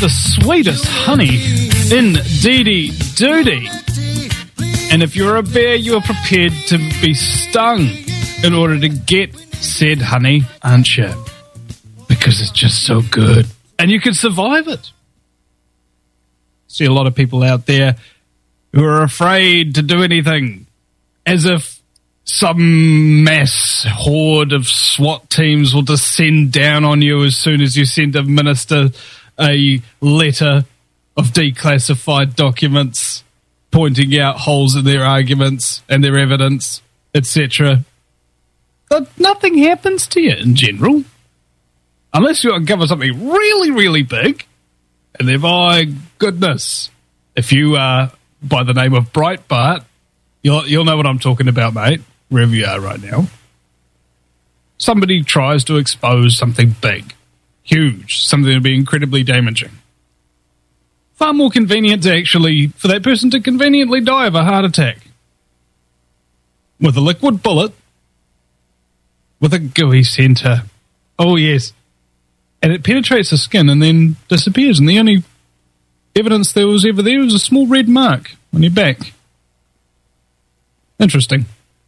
the sweetest honey in Dee Doody. And if you're a bear, you are prepared to be stung in order to get said honey, aren't you? Because it's just so good. And you can survive it. See a lot of people out there who are afraid to do anything, as if some mass horde of SWAT teams will descend down on you as soon as you send a minister a letter of declassified documents pointing out holes in their arguments and their evidence, etc. But nothing happens to you in general. Unless you uncover something really, really big. And then, my goodness, if you are by the name of Breitbart, you'll know what I'm talking about, mate, wherever you are right now. Somebody tries to expose something big, huge, something that would be incredibly damaging. Far more convenient for that person to conveniently die of a heart attack. With a liquid bullet, with a gooey centre. Oh, yes. And it penetrates the skin and then disappears. And the only evidence there was ever there was a small red mark on your back. Interesting.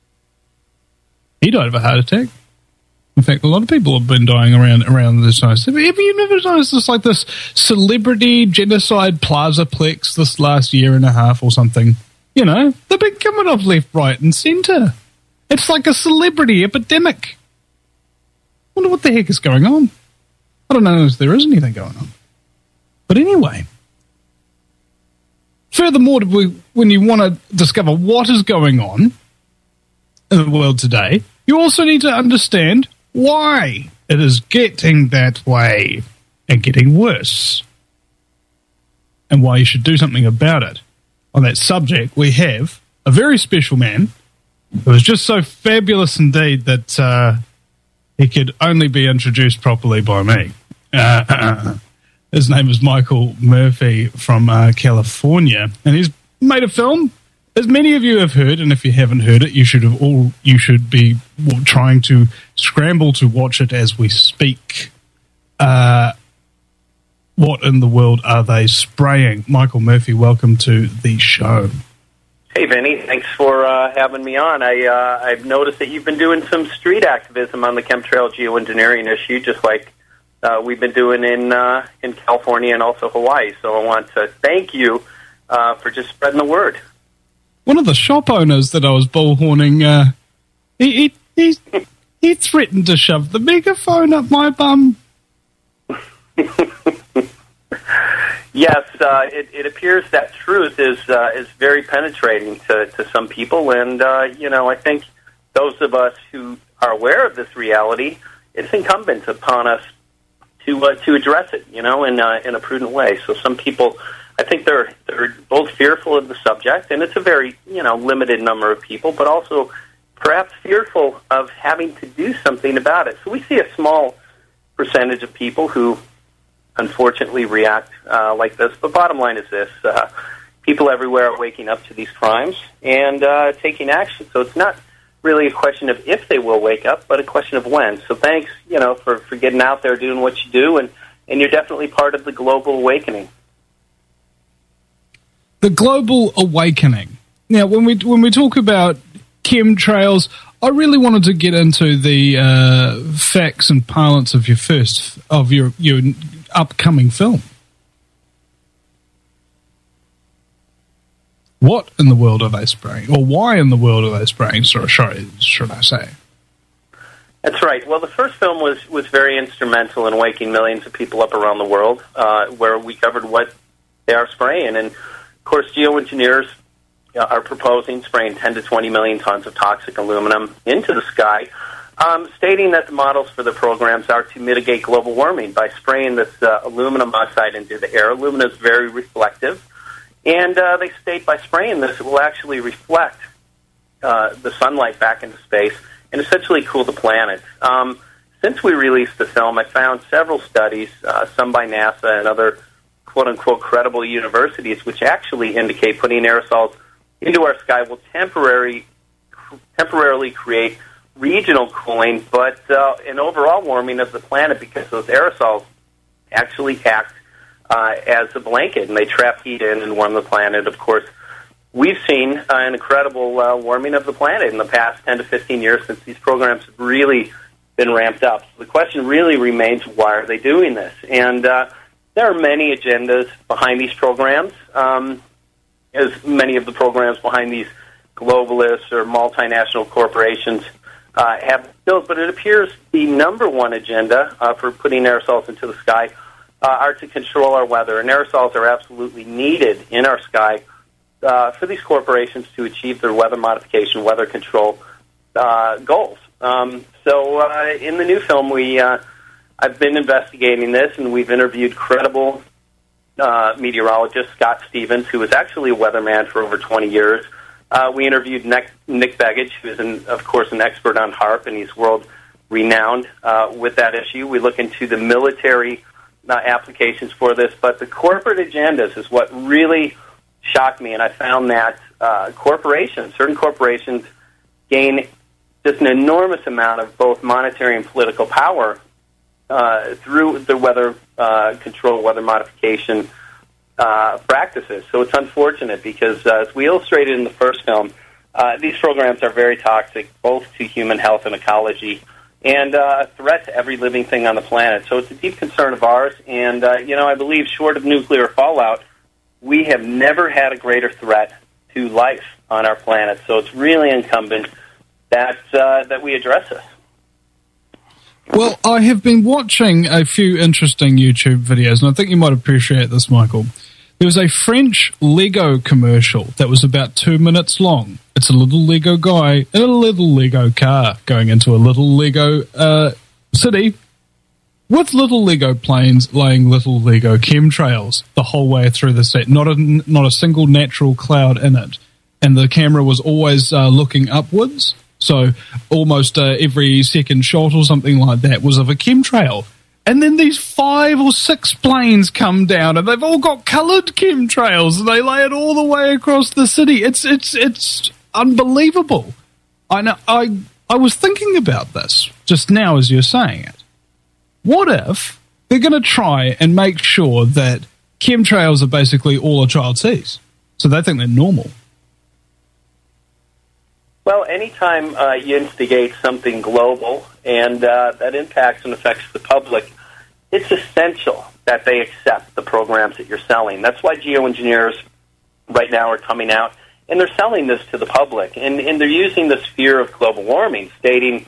He died of a heart attack. In fact, a lot of people have been dying around this time. Have you never noticed this, like this celebrity genocide plazaplex this last year and a half or something? You know, they've been coming off left, right and centre. It's like a celebrity epidemic. Wonder what the heck is going on. I don't know if there is anything going on. But anyway. Furthermore, when you want to discover what is going on in the world today, you also need to understand why it is getting that way and getting worse, and why you should do something about it. On that subject, we have a very special man who is just so fabulous indeed that he could only be introduced properly by me. His name is Michael Murphy from California, and he's made a film. As many of you have heard, and if you haven't heard it, you should be trying to scramble to watch it as we speak. What in the world are they spraying? Michael Murphy, welcome to the show. Hey, Vinny. Thanks for having me on. I've noticed that you've been doing some street activism on the chemtrail geoengineering issue, just like we've been doing in California and also Hawaii. So I want to thank you for just spreading the word. One of the shop owners that I was bullhorning, he threatened to shove the megaphone up my bum. Yes, it appears that truth is very penetrating to some people, and I think those of us who are aware of this reality, it's incumbent upon us to address it, in a prudent way. So some people, I think they're both fearful of the subject, and it's a very limited number of people, but also perhaps fearful of having to do something about it. So we see a small percentage of people who unfortunately react like this. But bottom line is this: people everywhere are waking up to these crimes and taking action. So it's not really a question of if they will wake up, but a question of when. So thanks, for getting out there, doing what you do, and you're definitely part of the global awakening. The global awakening. Now, when we talk about chemtrails, I really wanted to get into the facts and parlance of your upcoming film. What in the world are they spraying? Or why in the world are they spraying, should I say? That's right. Well, the first film was very instrumental in waking millions of people up around the world, where we covered what they are spraying. And, of course, geoengineers are proposing spraying 10 to 20 million tons of toxic aluminum into the sky, stating that the models for the programs are to mitigate global warming by spraying this aluminum oxide into the air. Aluminum is very reflective, and they state by spraying this, it will actually reflect the sunlight back into space and essentially cool the planet. Since we released the film, I found several studies, some by NASA and other quote-unquote credible universities, which actually indicate putting aerosols into our sky will temporarily create regional cooling, but an overall warming of the planet, because those aerosols actually act as a blanket, and they trap heat in and warm the planet. Of course, we've seen an incredible warming of the planet in the past 10 to 15 years since these programs have really been ramped up. So the question really remains, why are they doing this? And there are many agendas behind these programs, as many of the programs behind these globalists or multinational corporations have built. But it appears the number one agenda for putting aerosols into the sky are to control our weather. And aerosols are absolutely needed in our sky for these corporations to achieve their weather modification, weather control goals. So in the new film, I've been investigating this, and we've interviewed credible meteorologist Scott Stevens, who was actually a weatherman for over 20 years. We interviewed Nick Begich, who is, of course, an expert on HAARP, and he's world-renowned with that issue. We look into the military applications for this, but the corporate agendas is what really shocked me, and I found that certain corporations, gain just an enormous amount of both monetary and political power through the weather control, weather modification practices. So it's unfortunate because, as we illustrated in the first film, these programs are very toxic, both to human health and ecology, and a threat to every living thing on the planet. So it's a deep concern of ours, and I believe, short of nuclear fallout, we have never had a greater threat to life on our planet. So it's really incumbent that we address this. Well, I have been watching a few interesting YouTube videos, and I think you might appreciate this, Michael. There was a French Lego commercial that was about 2 minutes long. It's a little Lego guy in a little Lego car going into a little Lego city with little Lego planes laying little Lego chemtrails the whole way through the set. Not a single natural cloud in it. And the camera was always looking upwards. So almost every second shot or something like that was of a chemtrail. And then these 5 or 6 planes come down, and they've all got coloured chemtrails, and they lay it all the way across the city. It's unbelievable. I know. I was thinking about this just now as you're saying it. What if they're going to try and make sure that chemtrails are basically all a child sees, so they think they're normal? Well, anytime you instigate something global and that impacts and affects the public, it's essential that they accept the programs that you're selling. That's why geoengineers right now are coming out, and they're selling this to the public. And they're using this fear of global warming, stating,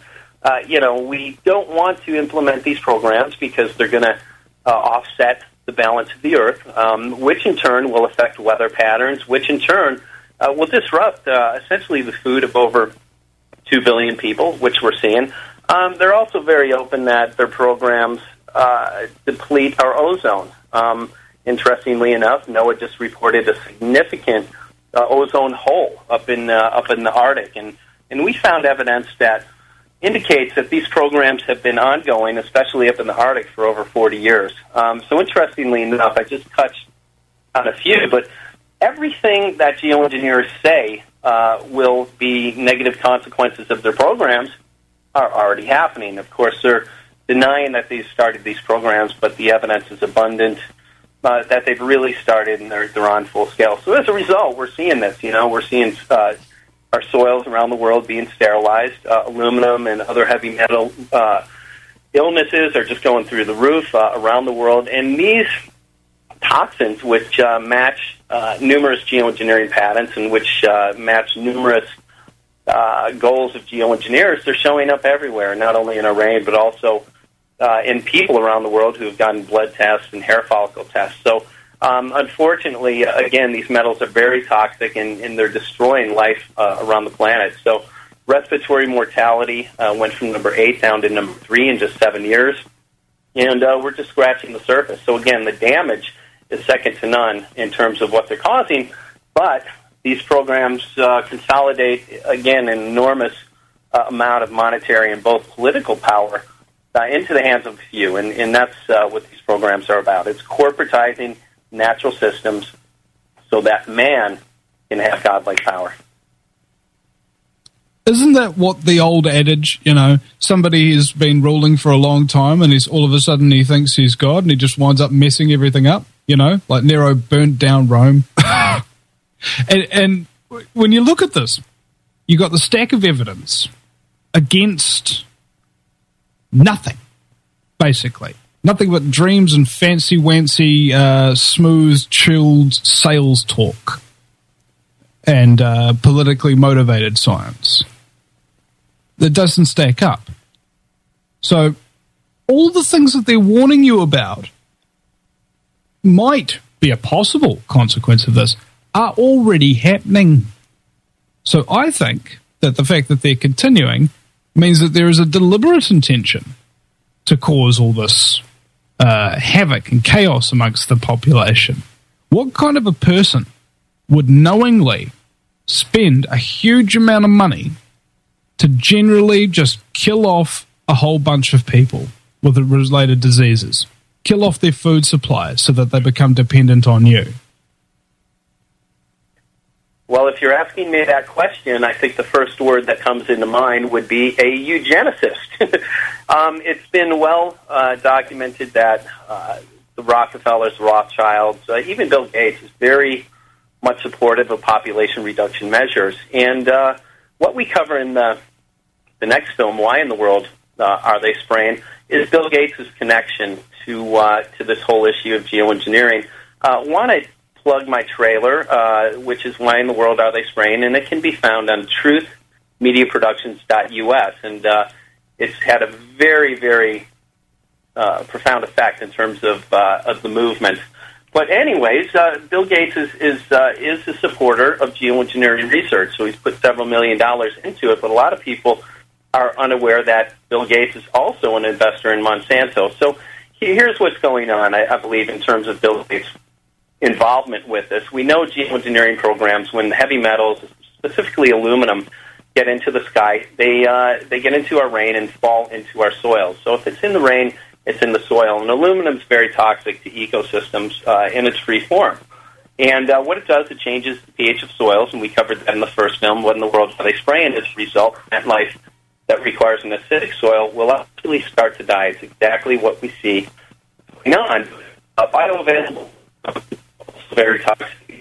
we don't want to implement these programs because they're going to offset the balance of the Earth, which in turn will affect weather patterns, which in turn will disrupt essentially the food of over 2 billion people, which we're seeing. They're also very open that their programs deplete our ozone. Interestingly enough, NOAA just reported a significant ozone hole up in the Arctic, and we found evidence that indicates that these programs have been ongoing, especially up in the Arctic, for over 40 years. So interestingly enough, I just touched on a few, but everything that geoengineers say will be negative consequences of their programs are already happening. Of course, they're denying that they've started these programs, but the evidence is abundant that they've really started, and they're on full scale. So as a result, we're seeing this. We're seeing our soils around the world being sterilized. Aluminum and other heavy metal illnesses are just going through the roof around the world. And these toxins, which match numerous geoengineering patents and which match numerous goals of geoengineers, they're showing up everywhere, not only in our rain, but also in people around the world who have gotten blood tests and hair follicle tests. So unfortunately, again, these metals are very toxic, and they're destroying life around the planet. So respiratory mortality went from number 8 down to number 3 in just 7 years, and we're just scratching the surface. So again, the damage is second to none in terms of what they're causing, but these programs consolidate, again, an enormous amount of monetary and both political power into the hands of a few, and that's what these programs are about. It's corporatizing natural systems so that man can have godlike power. Isn't that what the old adage, somebody has been ruling for a long time and all of a sudden he thinks he's God and he just winds up messing everything up? like Nero burnt down Rome. and when you look at this, you got the stack of evidence against nothing, basically. Nothing but dreams and fancy-wancy, smooth, chilled sales talk and politically motivated science that doesn't stack up. So all the things that they're warning you about might be a possible consequence of this are already happening. So I think that the fact that they're continuing means that there is a deliberate intention to cause all this havoc and chaos amongst the population. What kind of a person would knowingly spend a huge amount of money to generally just kill off a whole bunch of people with related diseases, kill off their food supply so that they become dependent on you? Well, if you're asking me that question, I think the first word that comes into mind would be a eugenicist. It's been well documented that the Rockefellers, Rothschilds, even Bill Gates is very much supportive of population reduction measures. And what we cover in the next film, Why in the World Are They Spraying?, is Bill Gates' connection to this whole issue of geoengineering. Want to plug my trailer, which is Why in the World Are They Spraying? And it can be found on truthmediaproductions.us. And it's had a very, very profound effect in terms of the movement. But anyways, Bill Gates is a supporter of geoengineering research, so he's put several $1 million into it. But a lot of people are unaware that Bill Gates is also an investor in Monsanto. So here's what's going on, I believe, in terms of Bill Gates' involvement with this. We know geoengineering programs, when heavy metals, specifically aluminum, get into the sky, they get into our rain and fall into our soil. So if it's in the rain, it's in the soil. And aluminum is very toxic to ecosystems in its free form. And what it does, it changes the pH of soils, and we covered that in the first film, What in the World Are They Spraying? As a result, plant life that requires an acidic soil will actually start to die. It's exactly what we see going on. Bioavailable, very toxic.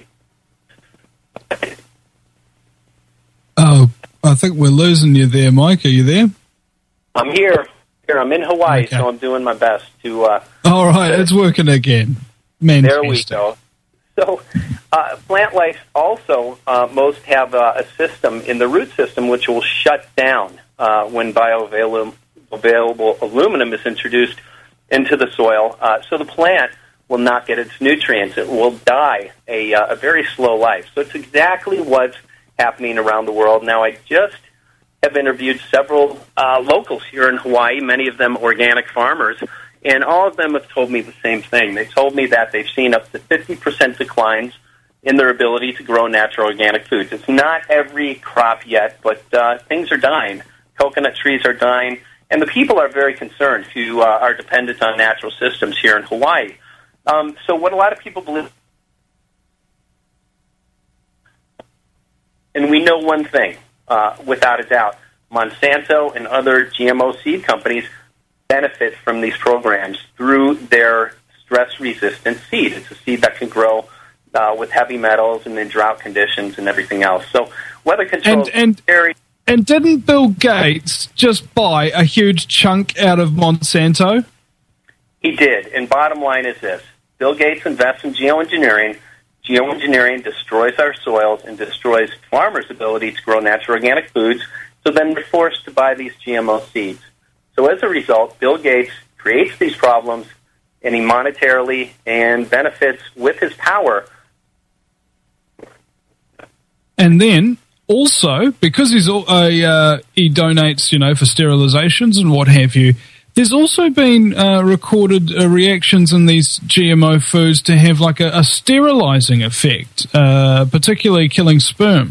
Oh, I think we're losing you there, Mike. Are you there? I'm here. I'm in Hawaii, okay. So I'm doing my best to... all right, it's working again. Manifesting. There we go. So plant life also, most have a system in the root system which will shut down when bioavailable aluminum is introduced into the soil. So the plant will not get its nutrients. It will die a very slow life. So it's exactly what's happening around the world. Now, I just have interviewed several locals here in Hawaii, many of them organic farmers, and all of them have told me the same thing. They told me that they've seen up to 50% declines in their ability to grow natural organic foods. It's not every crop yet, but things are dying. Coconut trees are dying, and the people are very concerned who are dependent on natural systems here in Hawaii. So what a lot of people believe, and we know one thing, without a doubt, Monsanto and other GMO seed companies benefit from these programs through their stress-resistant seed. It's a seed that can grow with heavy metals and in drought conditions and everything else. So weather control is very... And didn't Bill Gates just buy a huge chunk out of Monsanto? He did. And bottom line is this. Bill Gates invests in geoengineering. Geoengineering destroys our soils and destroys farmers' ability to grow natural organic foods, so then we're forced to buy these GMO seeds. So as a result, Bill Gates creates these problems, and he monetarily and benefits with his power. And then, also, because he donates, for sterilizations and what have you, there's also been recorded reactions in these GMO foods to have like a sterilizing effect, particularly killing sperm.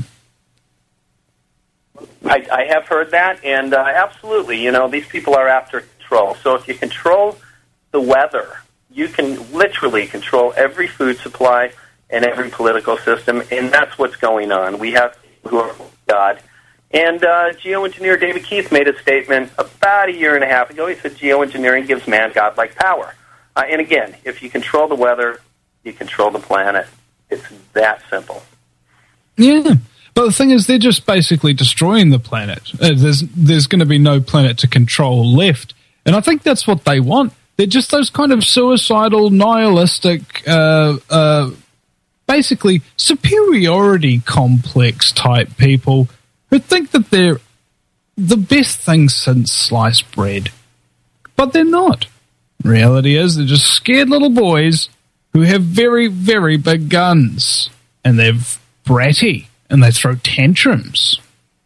I have heard that, and absolutely, these people are after control. So if you control the weather, you can literally control every food supply and every political system, and that's what's going on. We have people who are God. And geoengineer David Keith made a statement about a year and a half ago. He said geoengineering gives man godlike power. And again, if you control the weather, you control the planet. It's that simple. Yeah. But the thing is, they're just basically destroying the planet. There's going to be no planet to control left. And I think that's what they want. They're just those kind of suicidal, nihilistic, basically superiority complex type people who think that they're the best thing since sliced bread. But they're not. Reality is they're just scared little boys who have very, very big guns. And they're bratty. And they throw tantrums.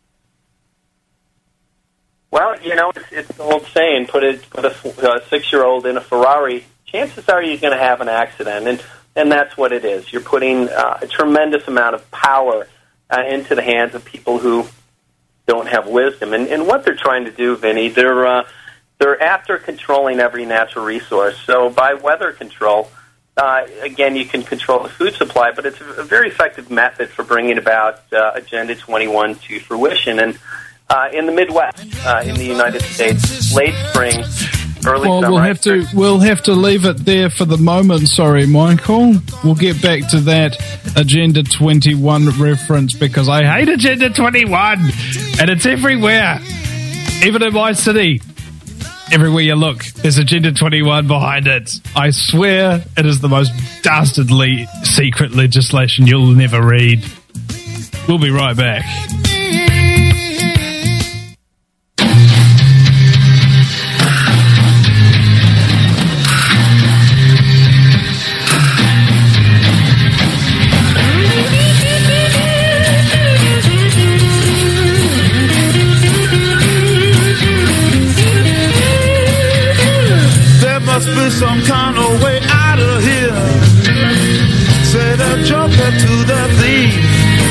Well, it's the old saying, put a 6-year-old in a Ferrari, chances are you're going to have an accident. And that's what it is. You're putting a tremendous amount of power into the hands of people who don't have wisdom. And what they're trying to do, Vinny, they're after controlling every natural resource. So by weather control, again, you can control the food supply, but it's a very effective method for bringing about Agenda 21 to fruition. And in the Midwest, in the United States, late spring, early summer. We'll have to leave it there for the moment. Sorry, Michael. We'll get back to that Agenda 21 reference because I hate Agenda 21, and it's everywhere, even in my city. Everywhere you look, there's Agenda 21 behind it. I swear it is the most dastardly secret legislation you'll never read. We'll be right back. Some kind of way out of here. Said a joker to the thief.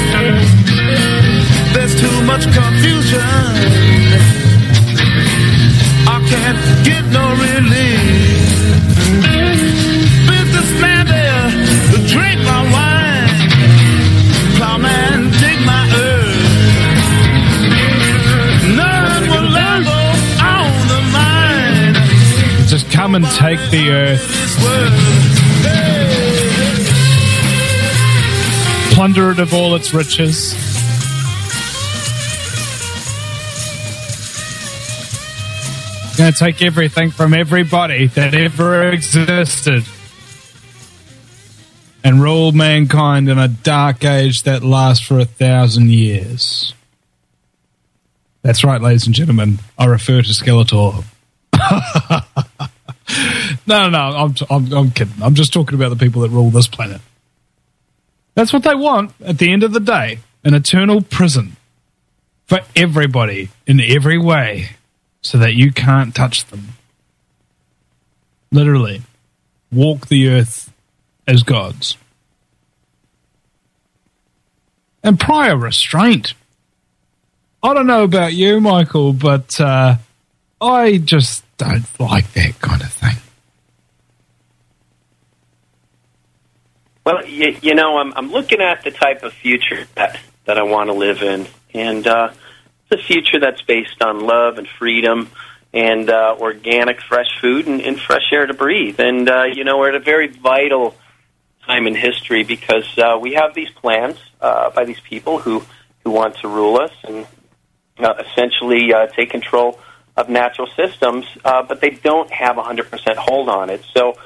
There's too much confusion. I can't get no relief. Businessman there to drink my wine. Plowman dig my earth. None will ever own the mine. Just come and take the earth. Plunder it of all its riches. Going to take everything from everybody that ever existed and rule mankind in a dark age that lasts for 1,000 years. That's right, ladies and gentlemen. I refer to Skeletor. No, I'm kidding. I'm just talking about the people that rule this planet. That's what they want at the end of the day. An eternal prison for everybody in every way so that you can't touch them. Literally. Walk the earth as gods. And prior restraint. I don't know about you, Michael, but I just don't like that kind of thing. Well, I'm looking at the type of future that I want to live in, and it's a future that's based on love and freedom and organic, fresh food and fresh air to breathe. And, we're at a very vital time in history because we have these plans by these people who want to rule us and essentially take control of natural systems, but they don't have 100% hold on it. So,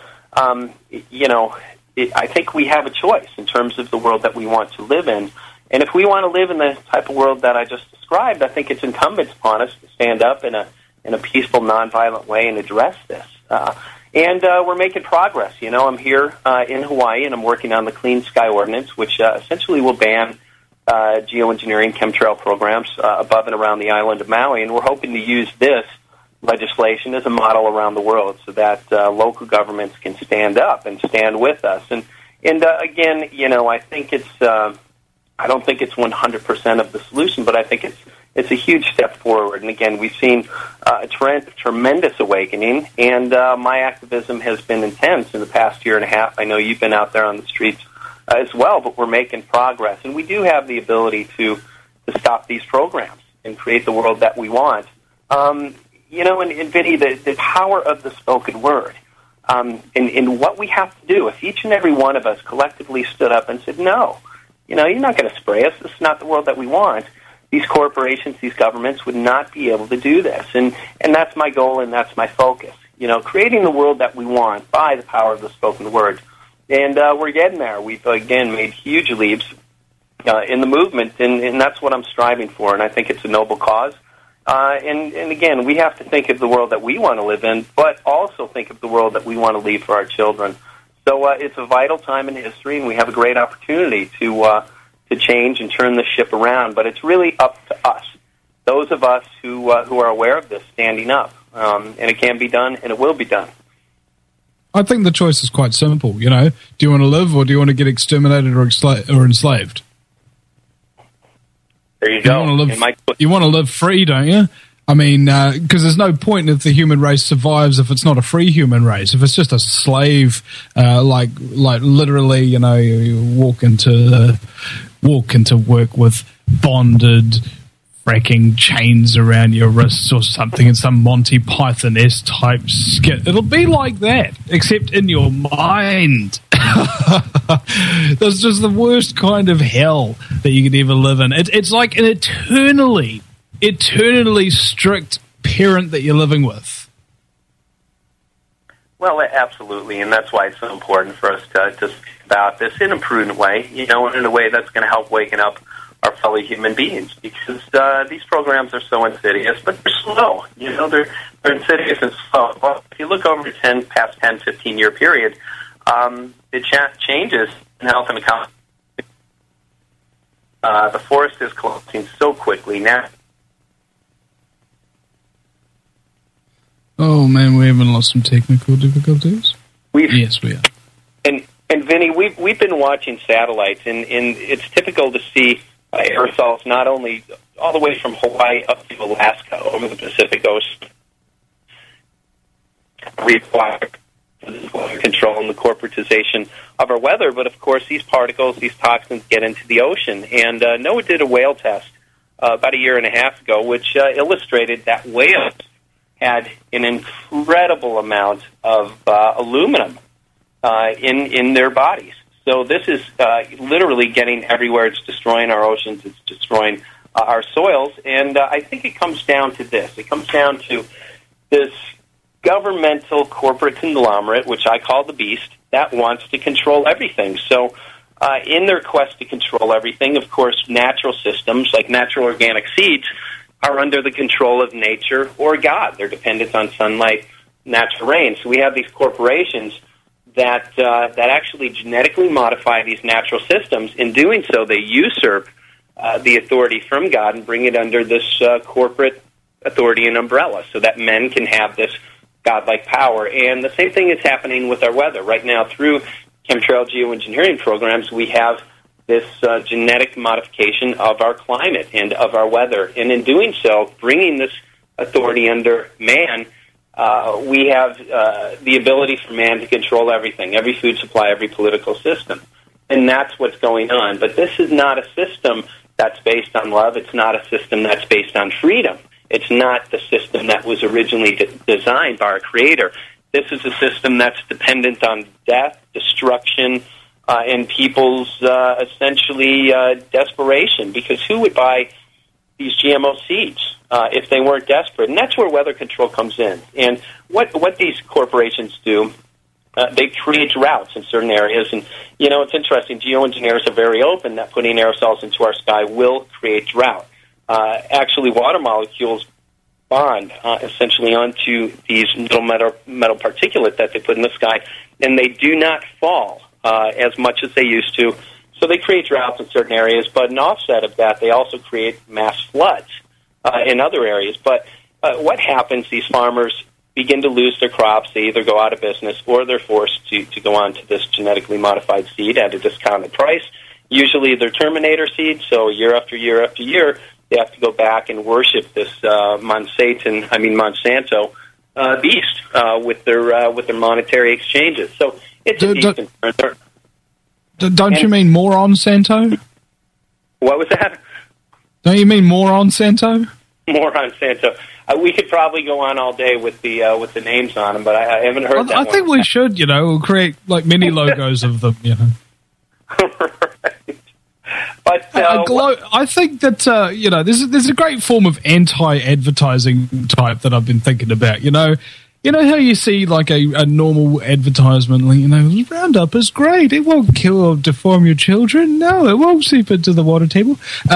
I think we have a choice in terms of the world that we want to live in. And if we want to live in the type of world that I just described, I think it's incumbent upon us to stand up in a peaceful, nonviolent way and address this. And we're making progress. I'm here in Hawaii, and I'm working on the Clean Sky Ordinance, which essentially will ban geoengineering chemtrail programs above and around the island of Maui. And we're hoping to use this legislation as a model around the world so that local governments can stand up and stand with us. And again, I think it's I don't think it's 100% of the solution, but I think it's a huge step forward. And again, we've seen a tremendous awakening, and my activism has been intense in the past year and a half. I know you've been out there on the streets as well, but we're making progress. And we do have the ability to stop these programs and create the world that we want. And Vinny, the power of the spoken word. And what we have to do, if each and every one of us collectively stood up and said, no, you're not going to spray us. This is not the world that we want. These corporations, these governments would not be able to do this. And that's my goal and that's my focus. Creating the world that we want by the power of the spoken word. And we're getting there. We've, again, made huge leaps in the movement, and that's what I'm striving for, and I think it's a noble cause. And again, we have to think of the world that we want to live in, but also think of the world that we want to leave for our children. So it's a vital time in history, and we have a great opportunity to change and turn the ship around. But it's really up to us, those of us who are aware of this, standing up. And it can be done, and it will be done. I think the choice is quite simple. Do you want to live, or do you want to get exterminated or enslaved? There you go. You want to live free, don't you? I mean, because there's no point if the human race survives if it's not a free human race. If it's just a slave, like literally, you walk into work with bonded fracking chains around your wrists or something in some Monty Python-esque type skit. It'll be like that, except in your mind. That's just the worst kind of hell that you could ever live in. It's like an eternally strict parent that you're living with. Well, absolutely, and that's why it's so important for us to think about this in a prudent way, in a way that's going to help waken up our fellow human beings, because these programs are so insidious, but they're slow. They're insidious and slow. Well, if you look over a 15-year period, the changes in health and economy. The forest is collapsing so quickly now. Oh man, we haven't lost some technical difficulties. Yes, we are. And Vinny, we've been watching satellites, and it's typical to see aerosols not only all the way from Hawaii up to Alaska over the Pacific Ocean. Require control and the corporatization of our weather, but of course these particles, these toxins get into the ocean. And NOAA did a whale test about a year and a half ago, which illustrated that whales had an incredible amount of aluminum in their bodies. So this is literally getting everywhere. It's destroying our oceans. It's destroying our soils. And I think it comes down to this. It comes down to this governmental corporate conglomerate, which I call the beast, that wants to control everything. So in their quest to control everything, of course, natural systems like natural organic seeds are under the control of nature or God. They're dependent on sunlight, natural rain. So we have these corporations that actually genetically modify these natural systems. In doing so, they usurp the authority from God and bring it under this corporate authority and umbrella so that men can have this godlike power. And the same thing is happening with our weather. Right now, through chemtrail geoengineering programs, we have this genetic modification of our climate and of our weather. And in doing so, bringing this authority under man, we have the ability for man to control everything, every food supply, every political system. And that's what's going on. But this is not a system that's based on love. It's not a system that's based on freedom. It's not the system that was originally designed by our Creator. This is a system that's dependent on death, destruction, and people's essentially desperation. Because who would buy these GMO seeds if they weren't desperate? And that's where weather control comes in. And what these corporations do, they create droughts in certain areas. And, it's interesting. Geoengineers are very open that putting aerosols into our sky will create drought. Actually, water molecules bond essentially onto these little metal particulate that they put in the sky, and they do not fall as much as they used to. So they create droughts in certain areas, but an offset of that, they also create mass floods in other areas. But what happens, these farmers begin to lose their crops. They either go out of business or they're forced to go on to this genetically modified seed at a discounted price. Usually they're Terminator seeds, so year after year after year, they have to go back and worship this Monsanto beast with their monetary exchanges. So it's a deep concern. Don't you mean moron Santo? What was that? Don't you mean moron Santo? More Monsanto. We could probably go on all day with the names on them, but I haven't heard that. I think we should, create like mini logos of them, Right. But I think that there's a great form of anti-advertising type that I've been thinking about. You know how you see like a normal advertisement, like, Roundup is great. It won't kill or deform your children. No, it won't seep into the water table.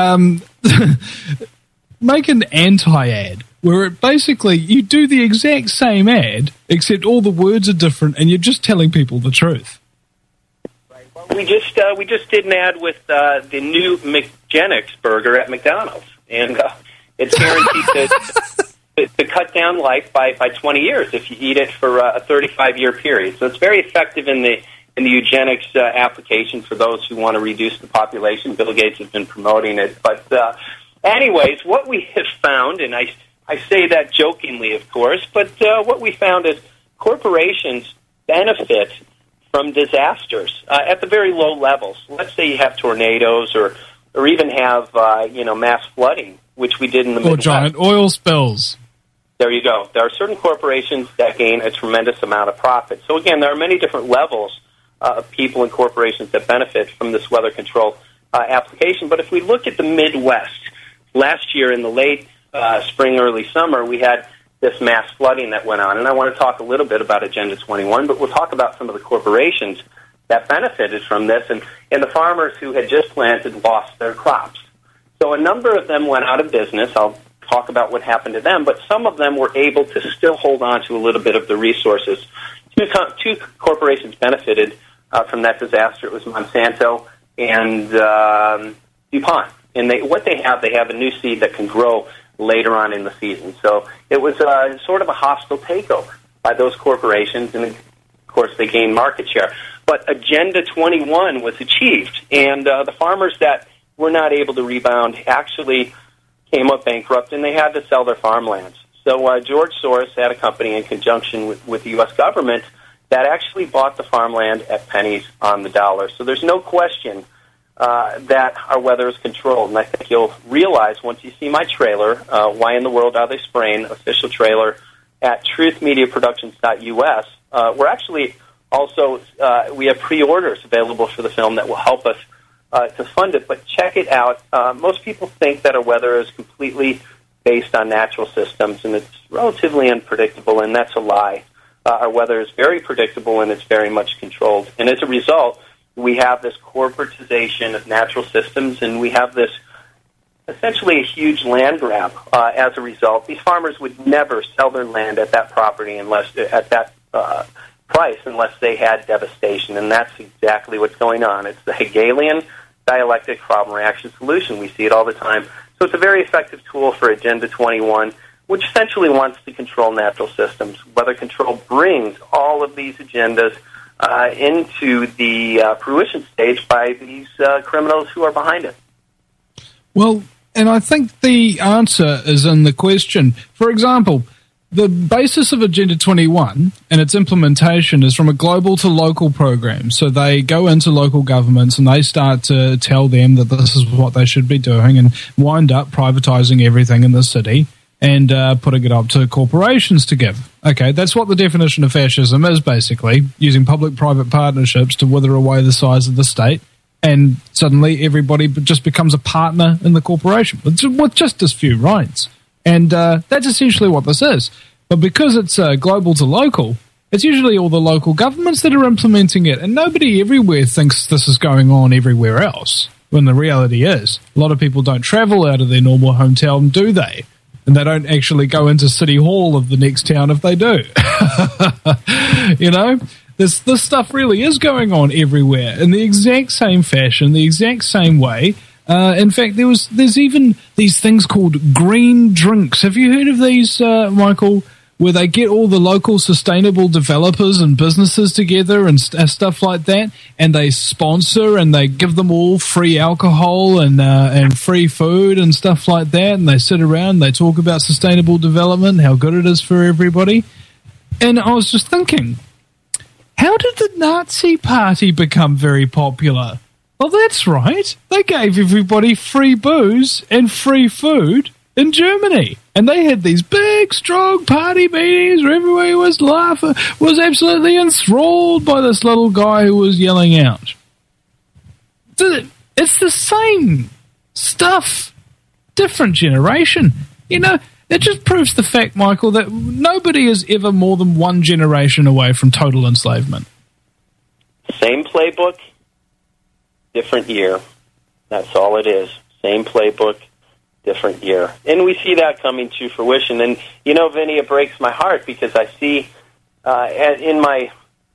Make an anti-ad where it basically you do the exact same ad, except all the words are different, and you're just telling people the truth. Right. Well, we just did an ad with the new McGenix burger at McDonald's, and it's guaranteed to cut down life by 20 years if you eat it for a 35-year period. So it's very effective in the eugenics application for those who want to reduce the population. Bill Gates has been promoting it, but. Anyways, what we have found, and I say that jokingly, of course, but what we found is corporations benefit from disasters at the very low levels. Let's say you have tornadoes or even have mass flooding, which we did in the Midwest. Or giant oil spills. There you go. There are certain corporations that gain a tremendous amount of profit. So again, there are many different levels of people and corporations that benefit from this weather control application. But if we look at the Midwest, last year in the late spring, early summer, we had this mass flooding that went on. And I want to talk a little bit about Agenda 21, but we'll talk about some of the corporations that benefited from this and the farmers who had just planted lost their crops. So a number of them went out of business. I'll talk about what happened to them, but some of them were able to still hold on to a little bit of the resources. Two corporations benefited from that disaster. It was Monsanto and DuPont. And they have a new seed that can grow later on in the season. So it was sort of a hostile takeover by those corporations, and of course they gained market share. But Agenda 21 was achieved, and the farmers that were not able to rebound actually came up bankrupt, and they had to sell their farmlands. So George Soros had a company in conjunction with the U.S. government that actually bought the farmland at pennies on the dollar. So there's no question that our weather is controlled. And I think you'll realize once you see my trailer, Why in the World Are They Spraying, official trailer at truthmediaproductions.us. We're actually also, we have pre-orders available for the film that will help us to fund it. But check it out. Most people think that our weather is completely based on natural systems, and it's relatively unpredictable, and that's a lie. Our weather is very predictable, and it's very much controlled. And as a result, we have this corporatization of natural systems, and we have this essentially a huge land grab as a result. These farmers would never sell their land at that property at that price unless they had devastation, and that's exactly what's going on. It's the Hegelian dialectic problem-reaction solution. We see it all the time. So it's a very effective tool for Agenda 21, which essentially wants to control natural systems. Weather control brings all of these agendas into the fruition stage by these criminals who are behind it. Well, and I think the answer is in the question. For example, the basis of Agenda 21 and its implementation is from a global to local program. So they go into local governments and they start to tell them that this is what they should be doing and wind up privatizing everything in the city and putting it up to corporations to give. Okay, that's what the definition of fascism is, basically, using public-private partnerships to wither away the size of the state, and suddenly everybody just becomes a partner in the corporation with just as few rights. And that's essentially what this is. But because it's global to local, it's usually all the local governments that are implementing it, and nobody everywhere thinks this is going on everywhere else, when the reality is a lot of people don't travel out of their normal hometown, do they? And they don't actually go into City Hall of the next town if they do. You know? This stuff really is going on everywhere in the exact same fashion, the exact same way. In fact, there's even these things called green drinks. Have you heard of these, Michael? Where they get all the local sustainable developers and businesses together and stuff like that, and they sponsor and they give them all free alcohol and free food and stuff like that, and they sit around and they talk about sustainable development, how good it is for everybody. And I was just thinking, how did the Nazi Party become very popular? Well, that's right. They gave everybody free booze and free food in Germany. And they had these big, strong party meetings where everybody was laughing, was absolutely enthralled by this little guy who was yelling out. It's the same stuff, different generation. You know, it just proves the fact, Michael, that nobody is ever more than one generation away from total enslavement. Same playbook, different year. That's all it is. Same playbook, different year. And we see that coming to fruition. And, you know, Vinny, it breaks my heart because I see in my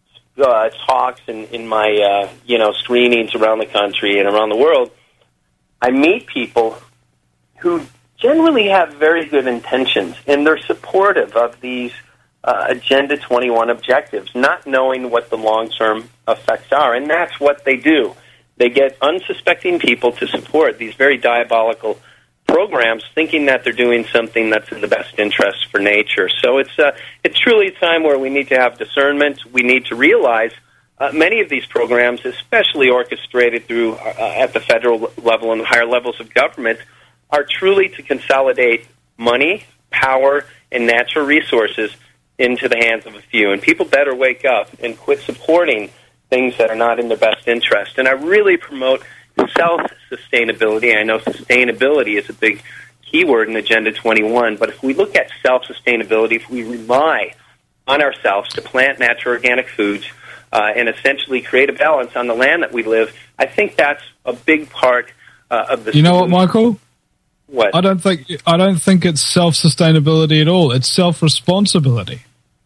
talks and in my, screenings around the country and around the world, I meet people who generally have very good intentions, and they're supportive of these Agenda 21 objectives, not knowing what the long-term effects are. And that's what they do. They get unsuspecting people to support these very diabolical programs, thinking that they're doing something that's in the best interest for nature. So it's truly a time where we need to have discernment. We need to realize many of these programs, especially orchestrated through at the federal level and higher levels of government, are truly to consolidate money, power, and natural resources into the hands of a few. And people better wake up and quit supporting things that are not in their best interest. And I really promote self-sustainability. I know sustainability is a big keyword in Agenda 21, but if we look at self-sustainability, if we rely on ourselves to plant natural organic foods and essentially create a balance on the land that we live, I think that's a big part of the... You know what, Michael? What? I don't think it's self-sustainability at all. It's self-responsibility.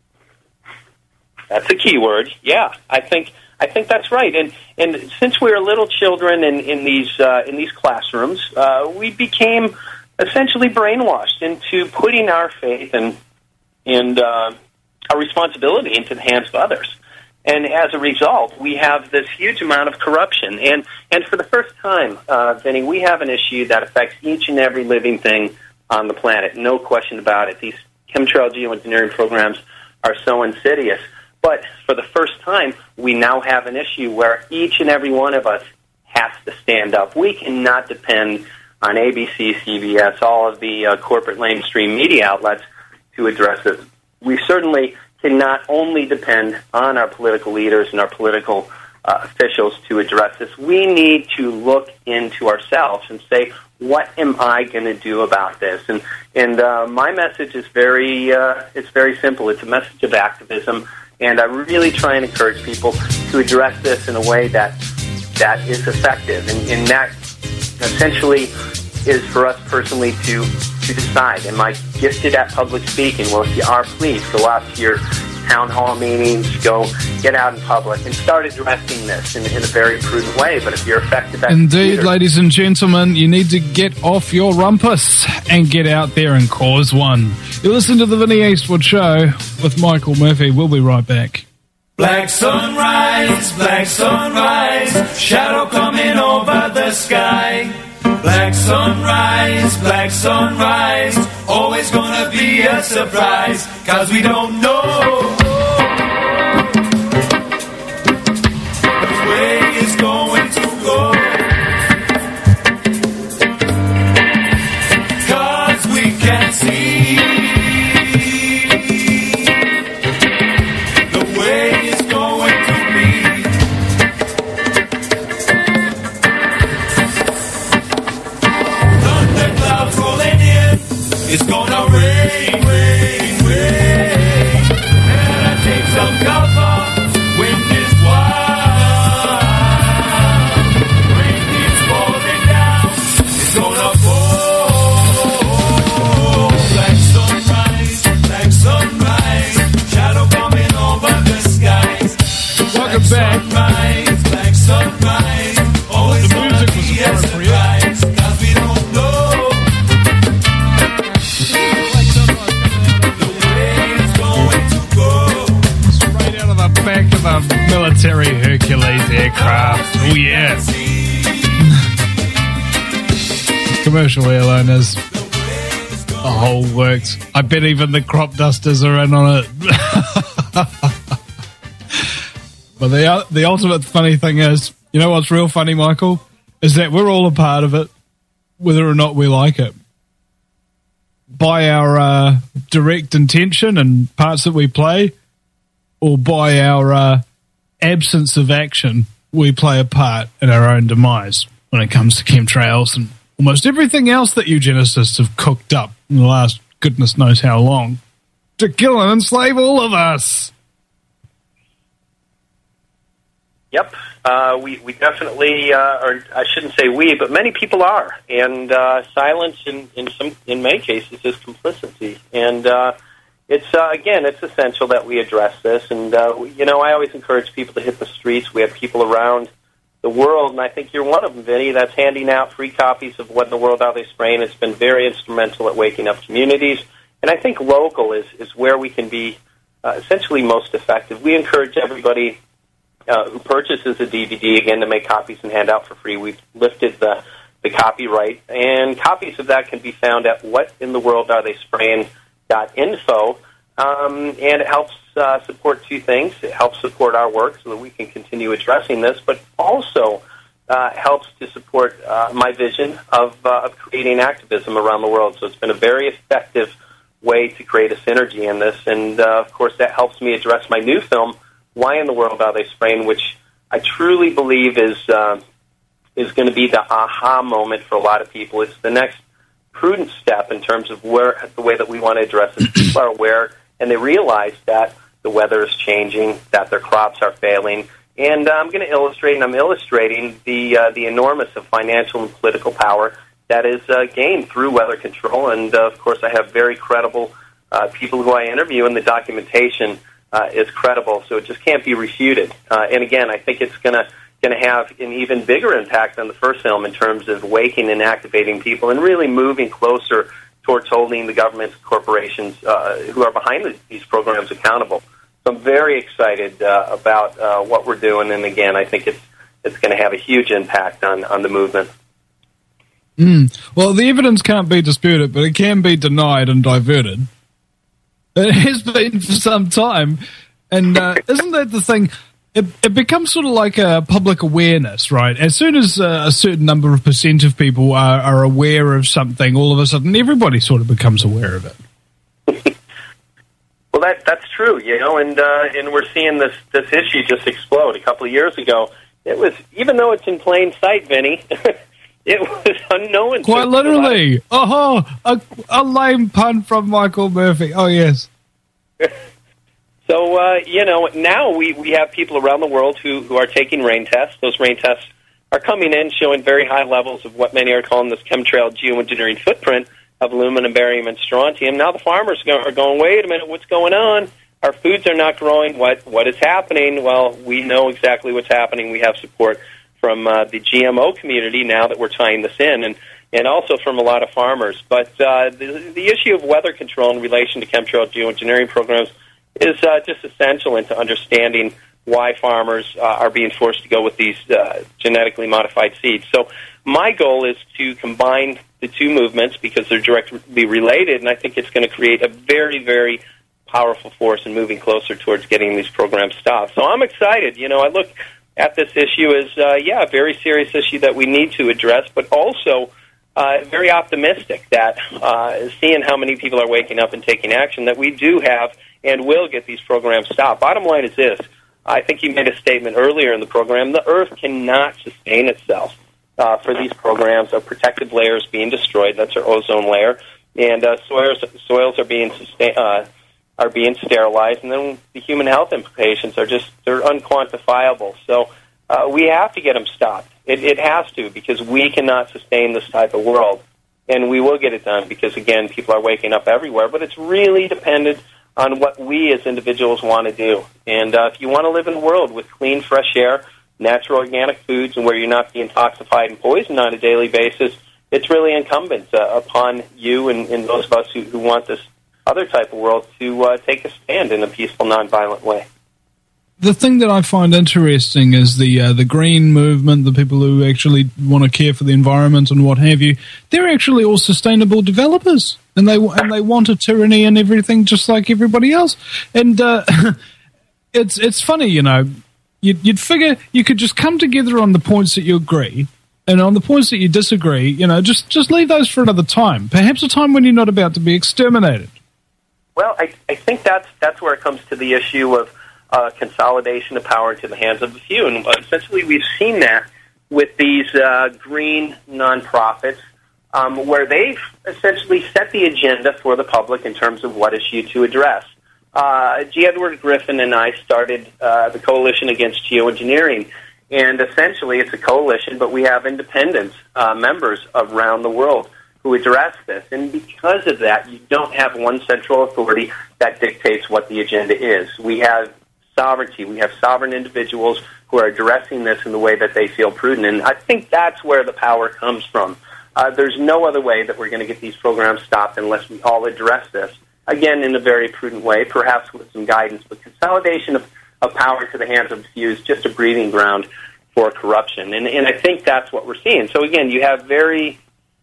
That's a key word. Yeah, I think that's right. And since we were little children in these classrooms, we became essentially brainwashed into putting our faith and our responsibility into the hands of others. And as a result, we have this huge amount of corruption. And for the first time, Vinny, we have an issue that affects each and every living thing on the planet. No question about it. These chemtrail geoengineering programs are so insidious. But for the first time, we now have an issue where each and every one of us has to stand up. We cannot depend on ABC, CBS, all of the corporate mainstream media outlets to address it. We certainly cannot only depend on our political leaders and our political officials to address this. We need to look into ourselves and say, what am I going to do about this? And my message is it's very simple. It's a message of activism, and I really try and encourage people to address this in a way that is effective, and that essentially is for us personally to decide. Am I gifted at public speaking? Well, if you are, please go out to your town hall meetings, go get out in public and start addressing this in a very prudent way. But if you're effective at Indeed, ladies and gentlemen, you need to get off your rumpus and get out there and cause one. You listen to the Vinny Eastwood Show with Michael Murphy. We'll be right back. Black sunrise, shadow coming over the sky. Black sunrise, always gonna be a surprise, 'cause we don't know which way it's going to go. 'Cause we can't see the way it's going to be. Thunder clouds rolling in, it's gonna rain. And I take some cover, wind is wild. Rain is falling down, it's gonna fall. Black sunrise, shadow coming over the skies. Welcome back. Black sunrise, always The music was be a appropriate. surprise, 'cause we don't know the way it's going to go. Straight out of the back of a military Hercules aircraft. Oh, yeah. Commercial airliners. The whole works. I bet even the crop dusters are in on it. But the ultimate funny thing is, you know what's real funny, Michael? Is that we're all a part of it, whether or not we like it. by our direct intention and parts that we play, or by our absence of action, we play a part in our own demise when it comes to chemtrails and almost everything else that eugenicists have cooked up in the last goodness knows how long to kill and enslave all of us. Yep, we definitely, or I shouldn't say we, but many people are, and silence in many cases is complicity, and it's essential that we address this. And I always encourage people to hit the streets. We have people around the world, and I think you're one of them, Vinny, that's handing out free copies of What in the World Are They Spraying? It's been very instrumental at waking up communities, and I think local is where we can be essentially most effective. We encourage everybody who purchases a DVD, again, to make copies and hand out for free. We've lifted the copyright, and copies of that can be found at whatintheworldaretheyspraying.info, and it helps support two things. It helps support our work so that we can continue addressing this, but also helps to support my vision of creating activism around the world. So it's been a very effective way to create a synergy in this, and of course that helps me address my new film, Why in the World Are They Spraying?, which I truly believe is going to be the aha moment for a lot of people. It's the next prudent step in terms of the way that we want to address it. People are aware, and they realize that the weather is changing, that their crops are failing, and I'm going to illustrate, and I'm illustrating the enormous of financial and political power that is gained through weather control. And of course, I have very credible people who I interview, and the documentation is credible, so it just can't be refuted. And again, I think it's going to have an even bigger impact than the first film in terms of waking and activating people and really moving closer towards holding the governments, corporations who are behind these programs accountable. So I'm very excited about what we're doing, and again, I think it's going to have a huge impact on the movement. Well, the evidence can't be disputed, but it can be denied and diverted. It has been for some time, and isn't that the thing? It becomes sort of like a public awareness, right? As soon as a certain number of percent of people are aware of something, all of a sudden everybody sort of becomes aware of it. Well, that's true, and we're seeing this issue just explode. A couple of years ago, it was, even though it's in plain sight, Vinny, it was unknown. Quite literally. A lame pun from Michael Murphy. Oh, yes. So, now we have people around the world who are taking rain tests. Those rain tests are coming in showing very high levels of what many are calling this chemtrail geoengineering footprint of aluminum, barium, and strontium. Now the farmers are going, wait a minute, what's going on? Our foods are not growing. What is happening? Well, we know exactly what's happening. We have support from the GMO community now that we're tying this in, and also from a lot of farmers. But the issue of weather control in relation to chemtrail geoengineering programs is just essential into understanding why farmers are being forced to go with these genetically modified seeds. So my goal is to combine the two movements because they're directly related, and I think it's going to create a very, very powerful force in moving closer towards getting these programs stopped. So I'm excited. I look at this issue as, a very serious issue that we need to address, but also very optimistic that seeing how many people are waking up and taking action, that we do have and will get these programs stopped. Bottom line is this. I think you made a statement earlier in the program. The Earth cannot sustain itself for these programs of protective layers being destroyed. That's our ozone layer. And soils are being sterilized, and then the human health implications they're unquantifiable. So we have to get them stopped. It has to, because we cannot sustain this type of world. And we will get it done because, again, people are waking up everywhere. But it's really dependent on what we as individuals want to do. And if you want to live in a world with clean, fresh air, natural organic foods, and where you're not being toxified and poisoned on a daily basis, it's really incumbent upon you and those of us who want this other type of world to take a stand in a peaceful, nonviolent way. The thing that I find interesting is the green movement, the people who actually want to care for the environment and what have you. They're actually all sustainable developers, and they want a tyranny and everything, just like everybody else. And it's funny, You'd figure you could just come together on the points that you agree, And on the points that you disagree, just leave those for another time. Perhaps a time when you're not about to be exterminated. Well, I think that's where it comes to the issue of consolidation of power into the hands of the few. And essentially we've seen that with these green nonprofits, where they've essentially set the agenda for the public in terms of what issue to address. G. Edward Griffin and I started the Coalition Against Geoengineering, and essentially it's a coalition, but we have independent members around the world who address this. And because of that, you don't have one central authority that dictates what the agenda is. We have sovereignty. We have sovereign individuals who are addressing this in the way that they feel prudent. And I think that's where the power comes from. There's no other way that we're going to get these programs stopped unless we all address this, again, in a very prudent way, perhaps with some guidance. But consolidation of power to the hands of the few is just a breeding ground for corruption. And I think that's what we're seeing. So, again, you have very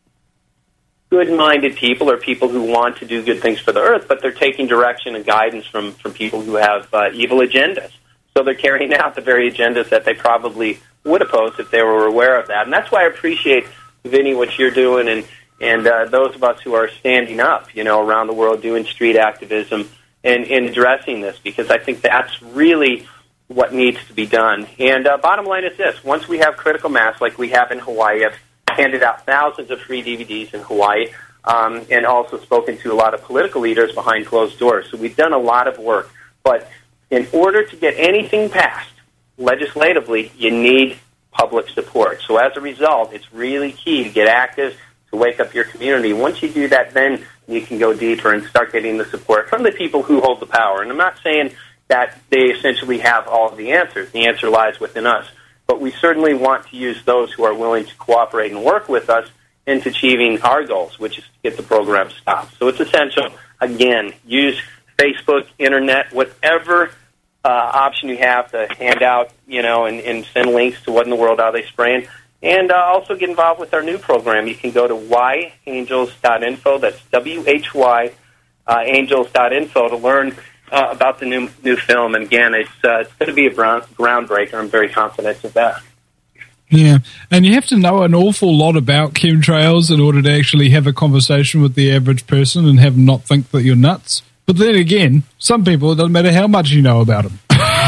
good-minded people or people who want to do good things for the earth, but they're taking direction and guidance from people who have evil agendas. So they're carrying out the very agendas that they probably would oppose if they were aware of that. And that's why I appreciate, Vinny, what you're doing and those of us who are standing up, around the world doing street activism and addressing this, because I think that's really what needs to be done. And bottom line is this. Once we have critical mass like we have in Hawaii, I've handed out thousands of free DVDs in Hawaii and also spoken to a lot of political leaders behind closed doors. So we've done a lot of work. But in order to get anything passed legislatively, you need public support. So as a result, it's really key to get active, to wake up your community. Once you do that, then you can go deeper and start getting the support from the people who hold the power. And I'm not saying that they essentially have all of the answers. The answer lies within us. But we certainly want to use those who are willing to cooperate and work with us into achieving our goals, which is to get the program stopped. So it's essential, again, use Facebook, Internet, whatever option you have to hand out, and send links to what in the world are they spraying. And also get involved with our new program. You can go to whyangels.info. That's WHY angels.info to learn about the new film. And again, it's going to be a groundbreaker. I'm very confident of that. Yeah, and you have to know an awful lot about chemtrails in order to actually have a conversation with the average person and have them not think that you're nuts. But then again, some people, it doesn't matter how much you know about them.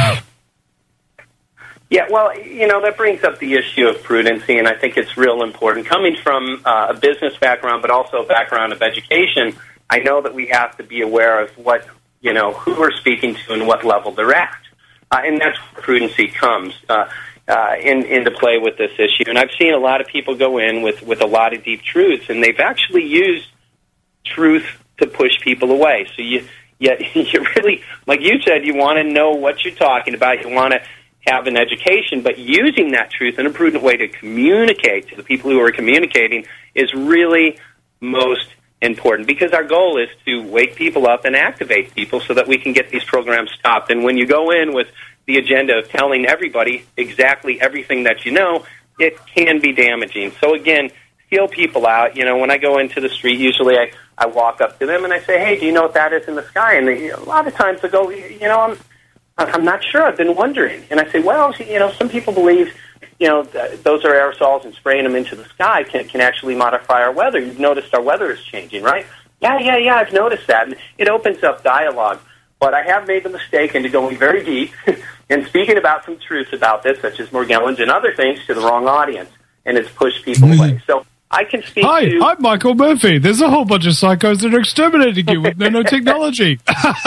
Yeah, well, that brings up the issue of prudency, and I think it's real important. Coming from a business background, but also a background of education, I know that we have to be aware of what, who we're speaking to and what level they're at. And that's where prudency comes into play with this issue. And I've seen a lot of people go in with a lot of deep truths, and they've actually used truth to push people away. So you really, like you said, you want to know what you're talking about. You want to have an education, but using that truth in a prudent way to communicate to the people who are communicating is really most important, because our goal is to wake people up and activate people so that we can get these programs stopped. And when you go in with the agenda of telling everybody exactly everything that you know, it can be damaging. So again, feel people out. When I go into the street, usually I walk up to them and I say, hey, do you know what that is in the sky? And a lot of times they go, I'm not sure. I've been wondering. And I say, well, some people believe, those are aerosols and spraying them into the sky can actually modify our weather. You've noticed our weather is changing, right? Yeah, I've noticed that. And it opens up dialogue. But I have made the mistake into going very deep and speaking about some truths about this, such as Morgellons and other things, to the wrong audience. And it's pushed people away. So I can speak to... I'm Michael Murphy. There's a whole bunch of psychos that are exterminating you with nanotechnology.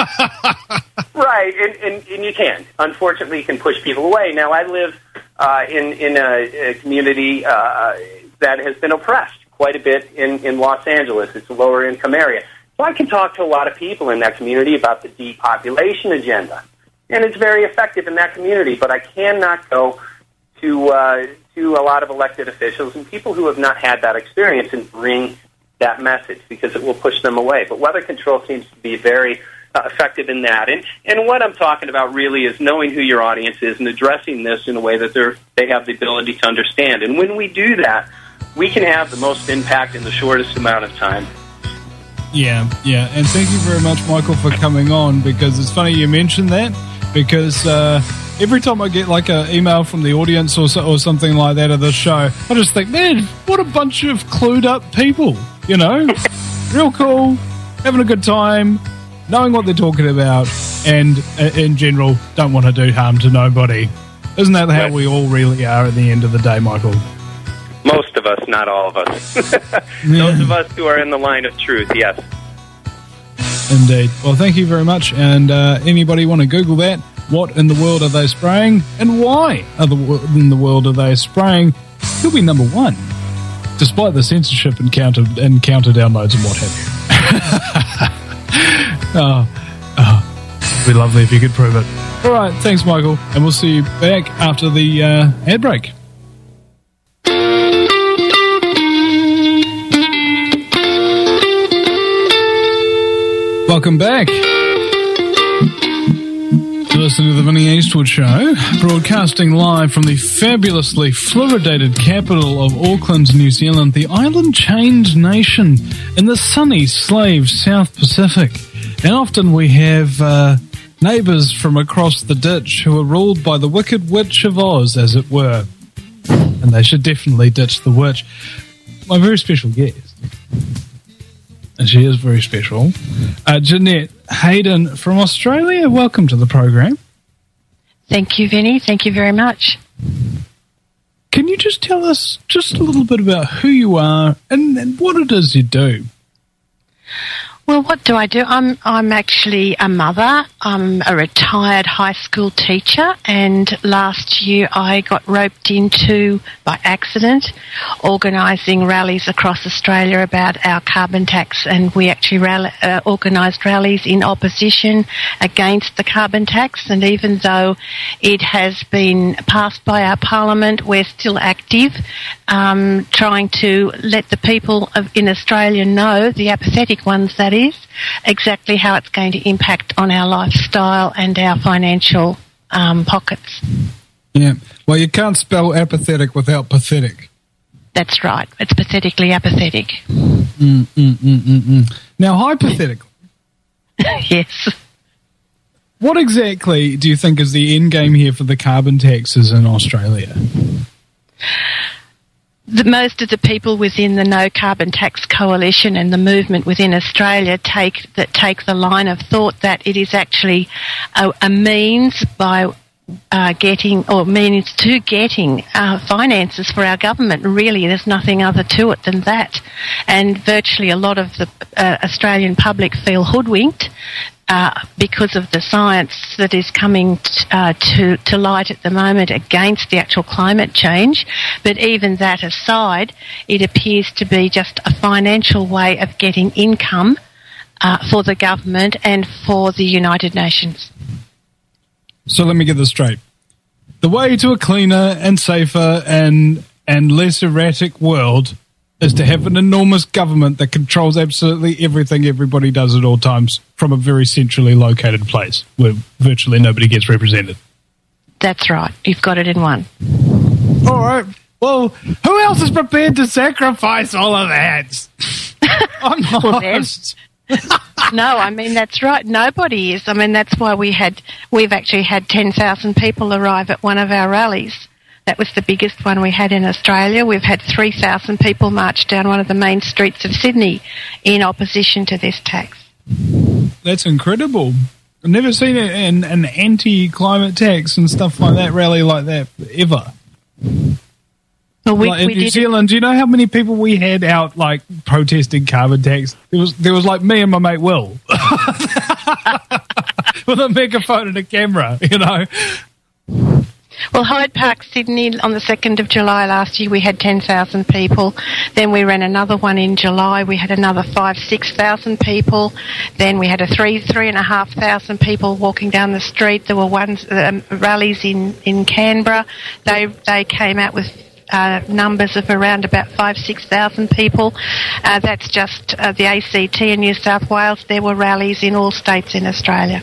Right, and you can. Unfortunately, you can push people away. Now, I live in a community that has been oppressed quite a bit in Los Angeles. It's a lower-income area. So I can talk to a lot of people in that community about the depopulation agenda. And it's very effective in that community, but I cannot go to a lot of elected officials and people who have not had that experience and bring that message, because it will push them away. But weather control seems to be very effective in that. And what I'm talking about really is knowing who your audience is and addressing this in a way that they have the ability to understand. And when we do that, we can have the most impact in the shortest amount of time. Yeah. And thank you very much, Michael, for coming on, because it's funny you mentioned that, because every time I get like an email from the audience or something like that of the show, I just think, man, what a bunch of clued up people, you know? Real cool, having a good time, knowing what they're talking about, and in general, don't want to do harm to nobody. Isn't that how we all really are at the end of the day, Michael? Most of us, not all of us. Those of us who are in the line of truth, yes. Indeed. Well, thank you very much. And anybody want to Google that? What in the world are they spraying? And why in the world are they spraying? He'll be number one, despite the censorship and counter downloads and what have you. It'd be lovely if you could prove it. All right, thanks, Michael. And we'll see you back after the ad break. Welcome back. You listen to the Vinnie Eastwood Show, broadcasting live from the fabulously fluoridated capital of Auckland, New Zealand, the island-chained nation in the sunny slave South Pacific. And often we have neighbours from across the ditch who are ruled by the Wicked Witch of Oz, as it were. And they should definitely ditch the witch. My very special guest. And she is very special. Jeanette Hayden from Australia, welcome to the program. Thank you, Vinnie. Thank you very much. Can you just tell us just a little bit about who you are and what it is you do? Well, what do I do? I'm actually a mother. I'm a retired high school teacher, and last year I got roped into, by accident, organising rallies across Australia about our carbon tax, and we actually organised rallies in opposition against the carbon tax, and even though it has been passed by our Parliament, we're still active, trying to let the people in Australia know, the apathetic ones that is, exactly how it's going to impact on our lifestyle and our financial pockets. Yeah. Well, you can't spell apathetic without pathetic. That's right. It's pathetically apathetic. Now, hypothetically. Yes. What exactly do you think is the end game here for the carbon taxes in Australia? Most of the people within the No Carbon Tax Coalition and the movement within Australia take the line of thought that it is actually a means by getting finances for our government. Really, there's nothing other to it than that. And virtually a lot of the Australian public feel hoodwinked because of the science that is coming to light at the moment against the actual climate change. But even that aside, it appears to be just a financial way of getting income for the government and for the United Nations. So let me get this straight. The way to a cleaner and safer and less erratic world is to have an enormous government that controls absolutely everything everybody does at all times from a very centrally located place where virtually nobody gets represented. That's right. You've got it in one. All right. Well, who else is prepared to sacrifice all of that? I'm not. No, I mean, that's right. Nobody is. I mean, that's why we've actually had 10,000 people arrive at one of our rallies. That was the biggest one we had in Australia. We've had 3,000 people march down one of the main streets of Sydney in opposition to this tax. That's incredible. I've never seen an anti-climate tax and stuff like that, rally like that, ever. Well, in New Zealand, do you know how many people we had out, like, protesting carbon tax? There was like me and my mate Will. With a megaphone and a camera, you know. Well, Hyde Park, Sydney, on the 2nd of July last year, we had 10,000 people. Then we ran another one in July. We had another 5,000-6,000 people. Then we had 3,500 people walking down the street. There were rallies in Canberra. They came out with numbers of around about 5,000-6,000 people. That's just the ACT in New South Wales. There were rallies in all states in Australia.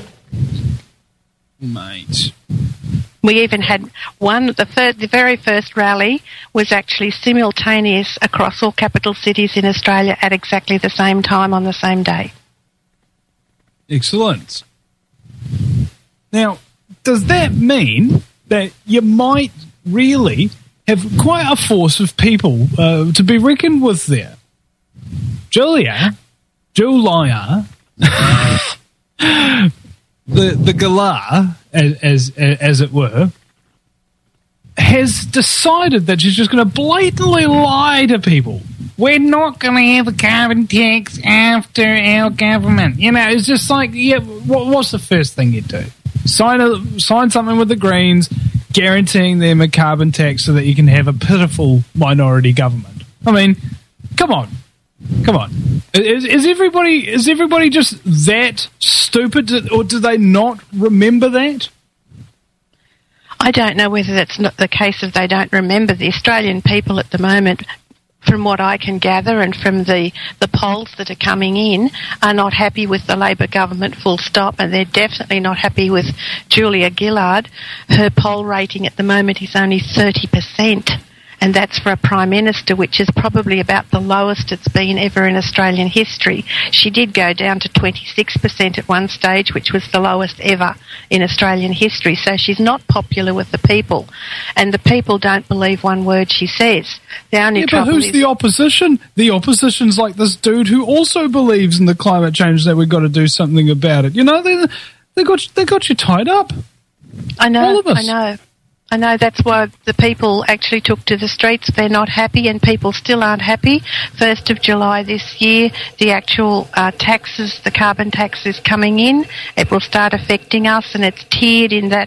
Mate. We even had one, the very first rally was actually simultaneous across all capital cities in Australia at exactly the same time on the same day. Excellent. Now, does that mean that you might really have quite a force of people to be reckoned with there? Julia, the galah, as it were, has decided that she's just going to blatantly lie to people. We're not going to have a carbon tax after our government. You know, it's just like, yeah, what's the first thing you do? Sign something with the Greens, guaranteeing them a carbon tax so that you can have a pitiful minority government. I mean, come on. Is everybody just that stupid, or do they not remember that? I don't know whether that's not the case if they don't remember. The Australian people at the moment, from what I can gather and from the polls that are coming in, are not happy with the Labor government, full stop, and they're definitely not happy with Julia Gillard. Her poll rating at the moment is only 30%. And that's for a Prime Minister, which is probably about the lowest it's been ever in Australian history. She did go down to 26% at one stage, which was the lowest ever in Australian history. So she's not popular with the people. And the people don't believe one word she says. The only trouble but who's the opposition? The opposition's like this dude who also believes in the climate change, that we've got to do something about it. You know, they got you tied up. I know, all of us. I know, that's why the people actually took to the streets. They're not happy, and people still aren't happy. 1st of July this year, the actual taxes, the carbon tax is coming in. It will start affecting us, and it's tiered in that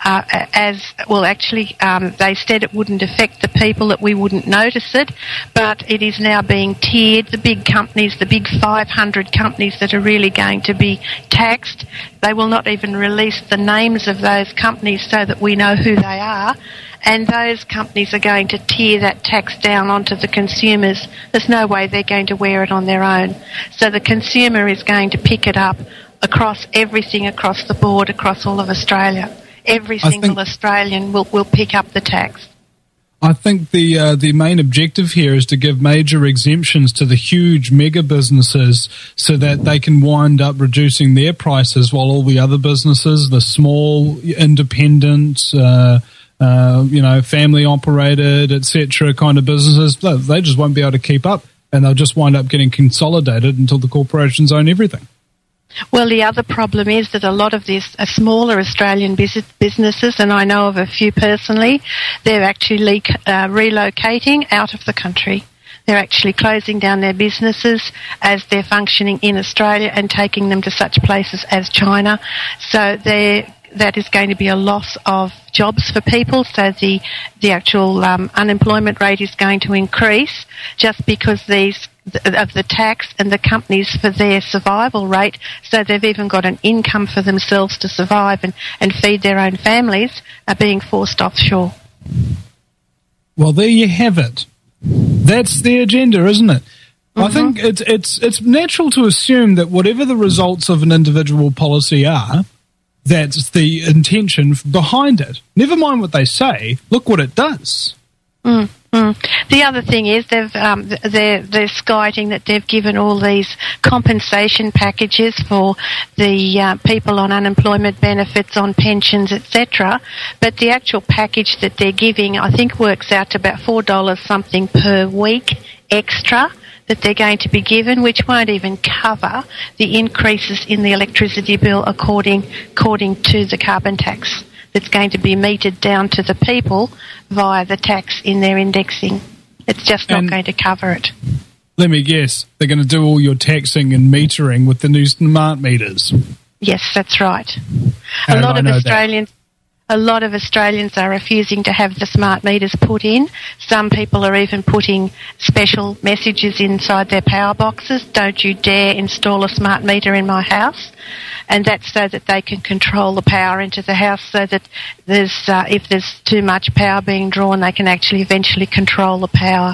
they said it wouldn't affect the people, that we wouldn't notice it, but it is now being tiered. The big companies, the big 500 companies that are really going to be taxed, they will not even release the names of those companies so that we know who they are, and those companies are going to tear that tax down onto the consumers. There's no way they're going to wear it on their own. So the consumer is going to pick it up across everything, across the board, across all of Australia. Every single Australian will pick up the tax. I think the main objective here is to give major exemptions to the huge mega businesses so that they can wind up reducing their prices, while all the other businesses, the small, independent, family operated, etc. kind of businesses, they just won't be able to keep up, and they'll just wind up getting consolidated until the corporations own everything. Well, the other problem is that a lot of these smaller Australian businesses, and I know of a few personally, they're actually relocating out of the country. They're actually closing down their businesses as they're functioning in Australia and taking them to such places as China. So that is going to be a loss of jobs for people. So the actual unemployment rate is going to increase just because of the tax and the companies for their survival rate, so they've even got an income for themselves to survive and feed their own families, are being forced offshore. Well, there you have it. That's the agenda, isn't it? Mm-hmm. I think it's natural to assume that whatever the results of an individual policy are, that's the intention behind it. Never mind what they say, look what it does. The other thing is they're skiting that they've given all these compensation packages for the people on unemployment benefits, on pensions, etc. But the actual package that they're giving, I think, works out to about $4 something per week extra that they're going to be given, which won't even cover the increases in the electricity bill according to the carbon tax that's going to be meted down to the people via the tax in their indexing. It's just not going to cover it. Let me guess, they're going to do all your taxing and metering with the new smart meters. Yes, that's right. A lot of Australians are refusing to have the smart meters put in. Some people are even putting special messages inside their power boxes. Don't you dare install a smart meter in my house. And that's so that they can control the power into the house, so that if there's too much power being drawn, they can actually eventually control the power.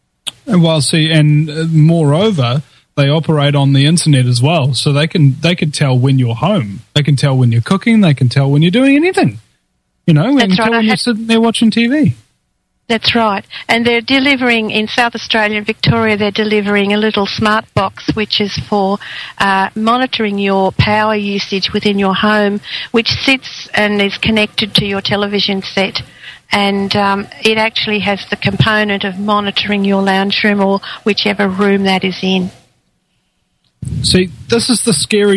And moreover, they operate on the internet as well, so they can tell when you're home. They can tell when you're cooking. They can tell when you're doing anything. You know, when you're sitting there watching TV. That's right. And they're delivering, in South Australia and Victoria, they're delivering a little smart box which is for monitoring your power usage within your home, which sits and is connected to your television set. And it actually has the component of monitoring your lounge room or whichever room that is in. See, this is the scary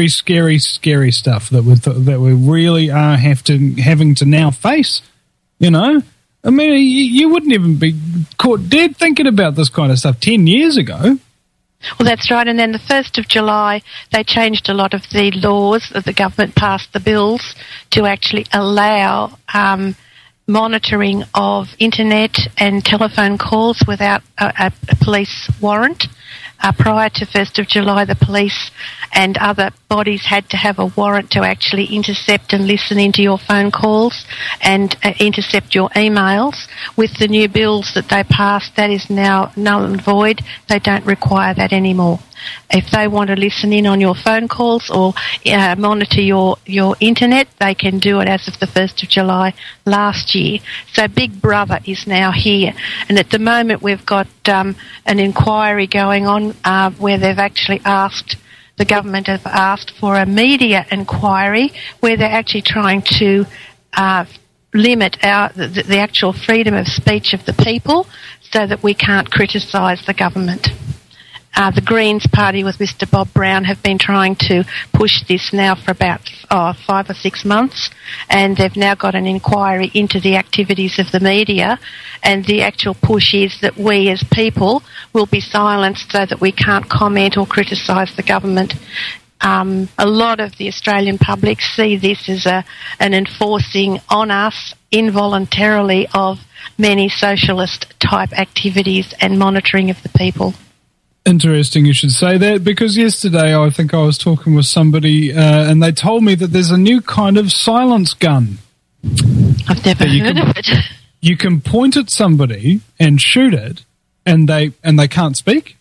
stuff that we really are having to now face, you know? I mean, you wouldn't even be caught dead thinking about this kind of stuff 10 years ago. Well, that's right. And then the 1st of July, they changed a lot of the laws. The government passed the bills to actually allow monitoring of internet and telephone calls without a police warrant. Prior to 1st of July, the police and other bodies had to have a warrant to actually intercept and listen into your phone calls and intercept your emails. With the new bills that they passed, that is now null and void. They don't require that anymore. If they want to listen in on your phone calls or monitor your internet, they can do it as of the 1st of July last year. So Big Brother is now here. And at the moment we've got an inquiry going on where they've actually asked, the government have asked for a media inquiry where they're actually trying to limit the actual freedom of speech of the people so that we can't criticise the government. The Greens party with Mr Bob Brown have been trying to push this now for about 5 or 6 months, and they've now got an inquiry into the activities of the media, and the actual push is that we as people will be silenced so that we can't comment or criticise the government. A lot of the Australian public see this as an enforcing on us involuntarily of many socialist type activities and monitoring of the people. Interesting you should say that, because yesterday I think I was talking with somebody and they told me that there's a new kind of silence gun. I've never heard of it. You can point at somebody and shoot it and they can't speak.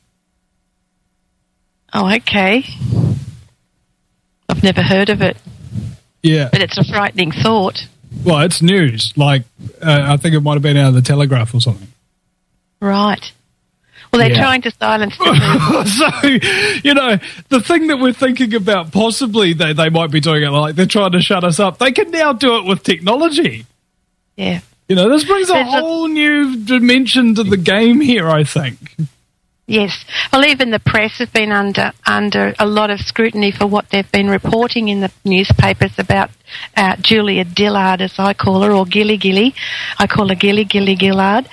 Oh, okay. I've never heard of it. Yeah. But it's a frightening thought. Well, it's news. Like, I think it might have been out of the Telegraph or something. Right. Well, they're trying to silence the people. So, you know, the thing that we're thinking about possibly they might be doing it like they're trying to shut us up, they can now do it with technology. Yeah. You know, this brings a whole new dimension to the game here, I think. Yes. Well, even the press have been under a lot of scrutiny for what they've been reporting in the newspapers about Julia Gillard, as I call her, or Gilly Gilly. I call her Gilly Gillard.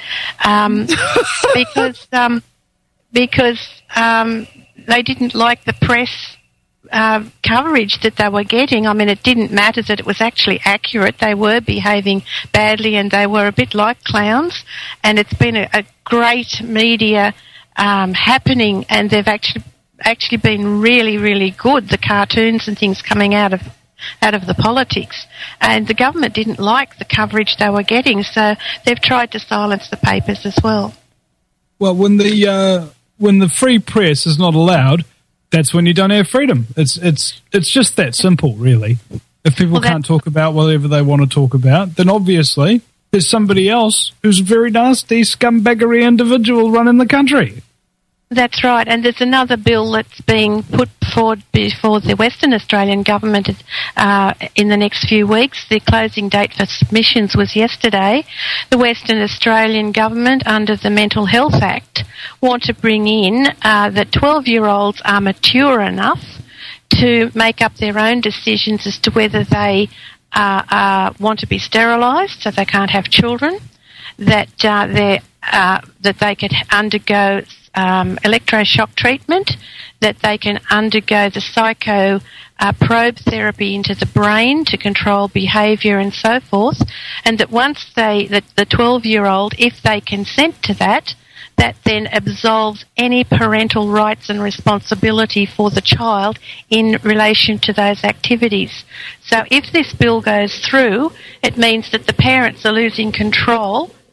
Because they didn't like the press coverage that they were getting. I mean, it didn't matter that it was actually accurate. They were behaving badly and they were a bit like clowns. And it's been a great media happening, and they've actually been really, really good, the cartoons and things coming out of the politics. And the government didn't like the coverage they were getting, so they've tried to silence the papers as well. Well, when the free press is not allowed, that's when you don't have freedom. It's just that simple, really. If people can't talk about whatever they want to talk about, then obviously there's somebody else who's a very nasty, scumbaggery individual running the country. That's right, and there's another bill that's being put forward before the Western Australian government in the next few weeks. The closing date for submissions was yesterday. The Western Australian government, under the Mental Health Act, want to bring in that 12-year-olds are mature enough to make up their own decisions as to whether they want to be sterilised, so they can't have children, that they could undergo electroshock treatment, that they can undergo the psycho probe therapy into the brain to control behaviour and so forth, and that once the 12-year-old, if they consent to that then absolves any parental rights and responsibility for the child in relation to those activities. So if this bill goes through, it means that the parents are losing control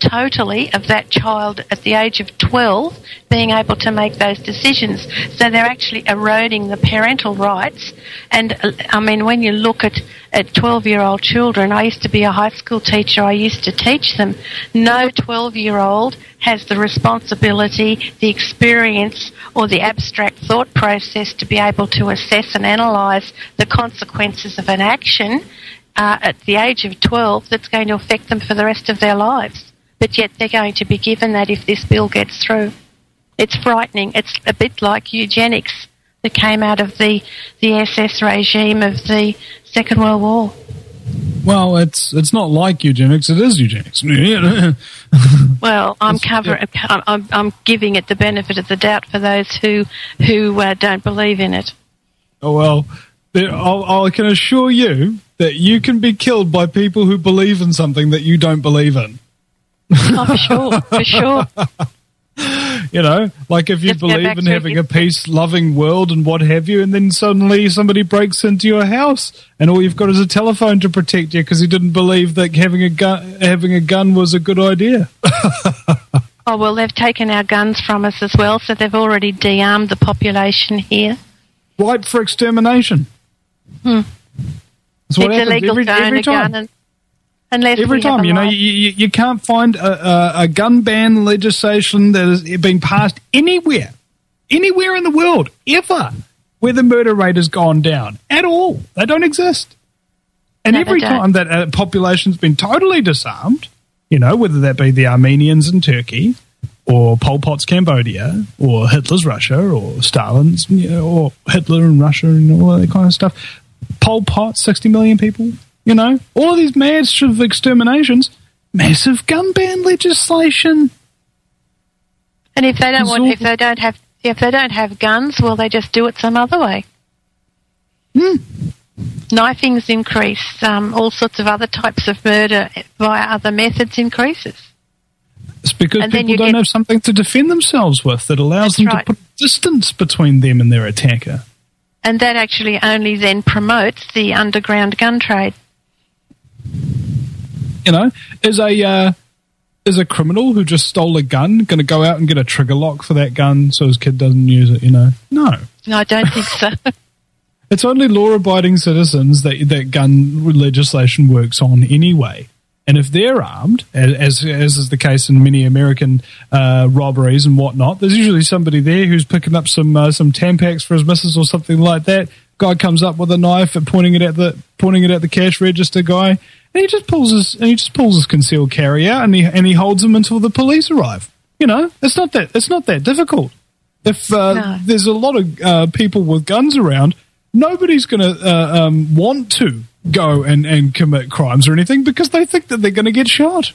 totally of that child at the age of 12 being able to make those decisions. So they're actually eroding the parental rights. And, I mean, when you look at 12-year-old children, I used to be a high school teacher, I used to teach them, no 12-year-old has the responsibility, the experience, or the abstract thought process to be able to assess and analyse the consequences of an action at the age of 12 that's going to affect them for the rest of their lives. But yet they're going to be given that if this bill gets through. It's frightening. It's a bit like eugenics that came out of the SS regime of the Second World War. Well, it's not like eugenics. It is eugenics. Well, I'm giving it the benefit of the doubt for those who don't believe in it. Oh, well, I can assure you that you can be killed by people who believe in something that you don't believe in. Oh, for sure. You know, like if you believe in having a peace-loving world and what have you, and then suddenly somebody breaks into your house and all you've got is a telephone to protect you because you didn't believe that having a gun was a good idea. Oh, well, they've taken our guns from us as well, so they've already de-armed the population here. Ripe for extermination. That's what it's happens illegal to own a gun unless every time, you know, you can't find a gun ban legislation that has been passed anywhere in the world, ever, where the murder rate has gone down at all. They don't exist. And no, every time that a population's been totally disarmed, you know, whether that be the Armenians in Turkey or Pol Pot's Cambodia or Hitler's Russia or Stalin's, you know, or Hitler in Russia and all that kind of stuff, Pol Pot, 60 million people, you know, all of these massive exterminations, massive gun ban legislation. And if they don't have guns, well, they just do it some other way. Knifing's increase, all sorts of other types of murder via other methods increases. It's because people don't have something to defend themselves with that allows them to put distance between them and their attacker. And that actually only then promotes the underground gun trade. You know, is a criminal who just stole a gun going to go out and get a trigger lock for that gun so his kid doesn't use it, you know? No, I don't think so. It's only law-abiding citizens that gun legislation works on anyway. And if they're armed, as is the case in many American robberies and whatnot, there's usually somebody there who's picking up some Tampax for his missus or something like that. Guy comes up with a knife and pointing it at the cash register guy, and he just pulls his concealed carry out and he holds him until the police arrive. You know, it's not that difficult. If there's a lot of people with guns around, nobody's going to want to go and commit crimes or anything because they think that they're going to get shot.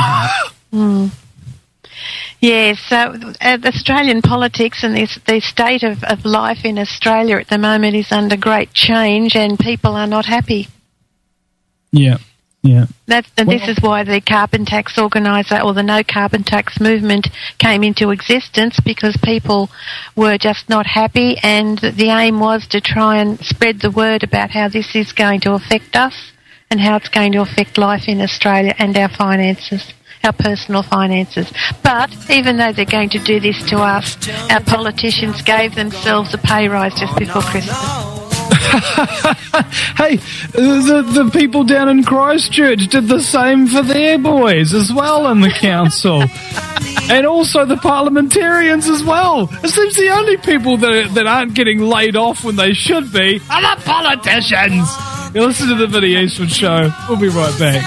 Yeah, so Australian politics and the state of life in Australia at the moment is under great change and people are not happy. Yeah. This is why the carbon tax organiser or the no carbon tax movement came into existence, because people were just not happy, and the aim was to try and spread the word about how this is going to affect us and how it's going to affect life in Australia and our finances, our personal finances. But even though they're going to do this to us, our politicians gave themselves a pay rise just before Christmas. Hey, the people down in Christchurch did the same for their boys as well in the council. And also the parliamentarians as well. It seems the only people that aren't getting laid off when they should be are the politicians. You listen to the Vinnie Eastwood Show. We'll be right back.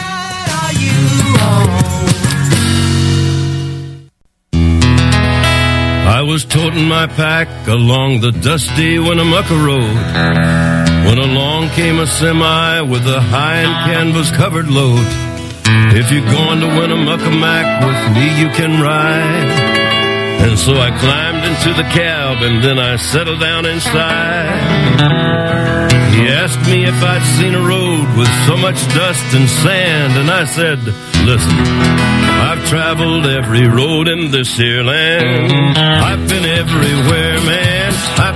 I was toting my pack along the dusty Winnemucca Road when along came a semi with a high and canvas-covered load. If you're going to Winnemucca Mac with me, you can ride. And so I climbed into the cab and then I settled down inside. He asked me if I'd seen a road with so much dust and sand, and I said, listen, I've traveled every road in this here land. I've been everywhere, man. I've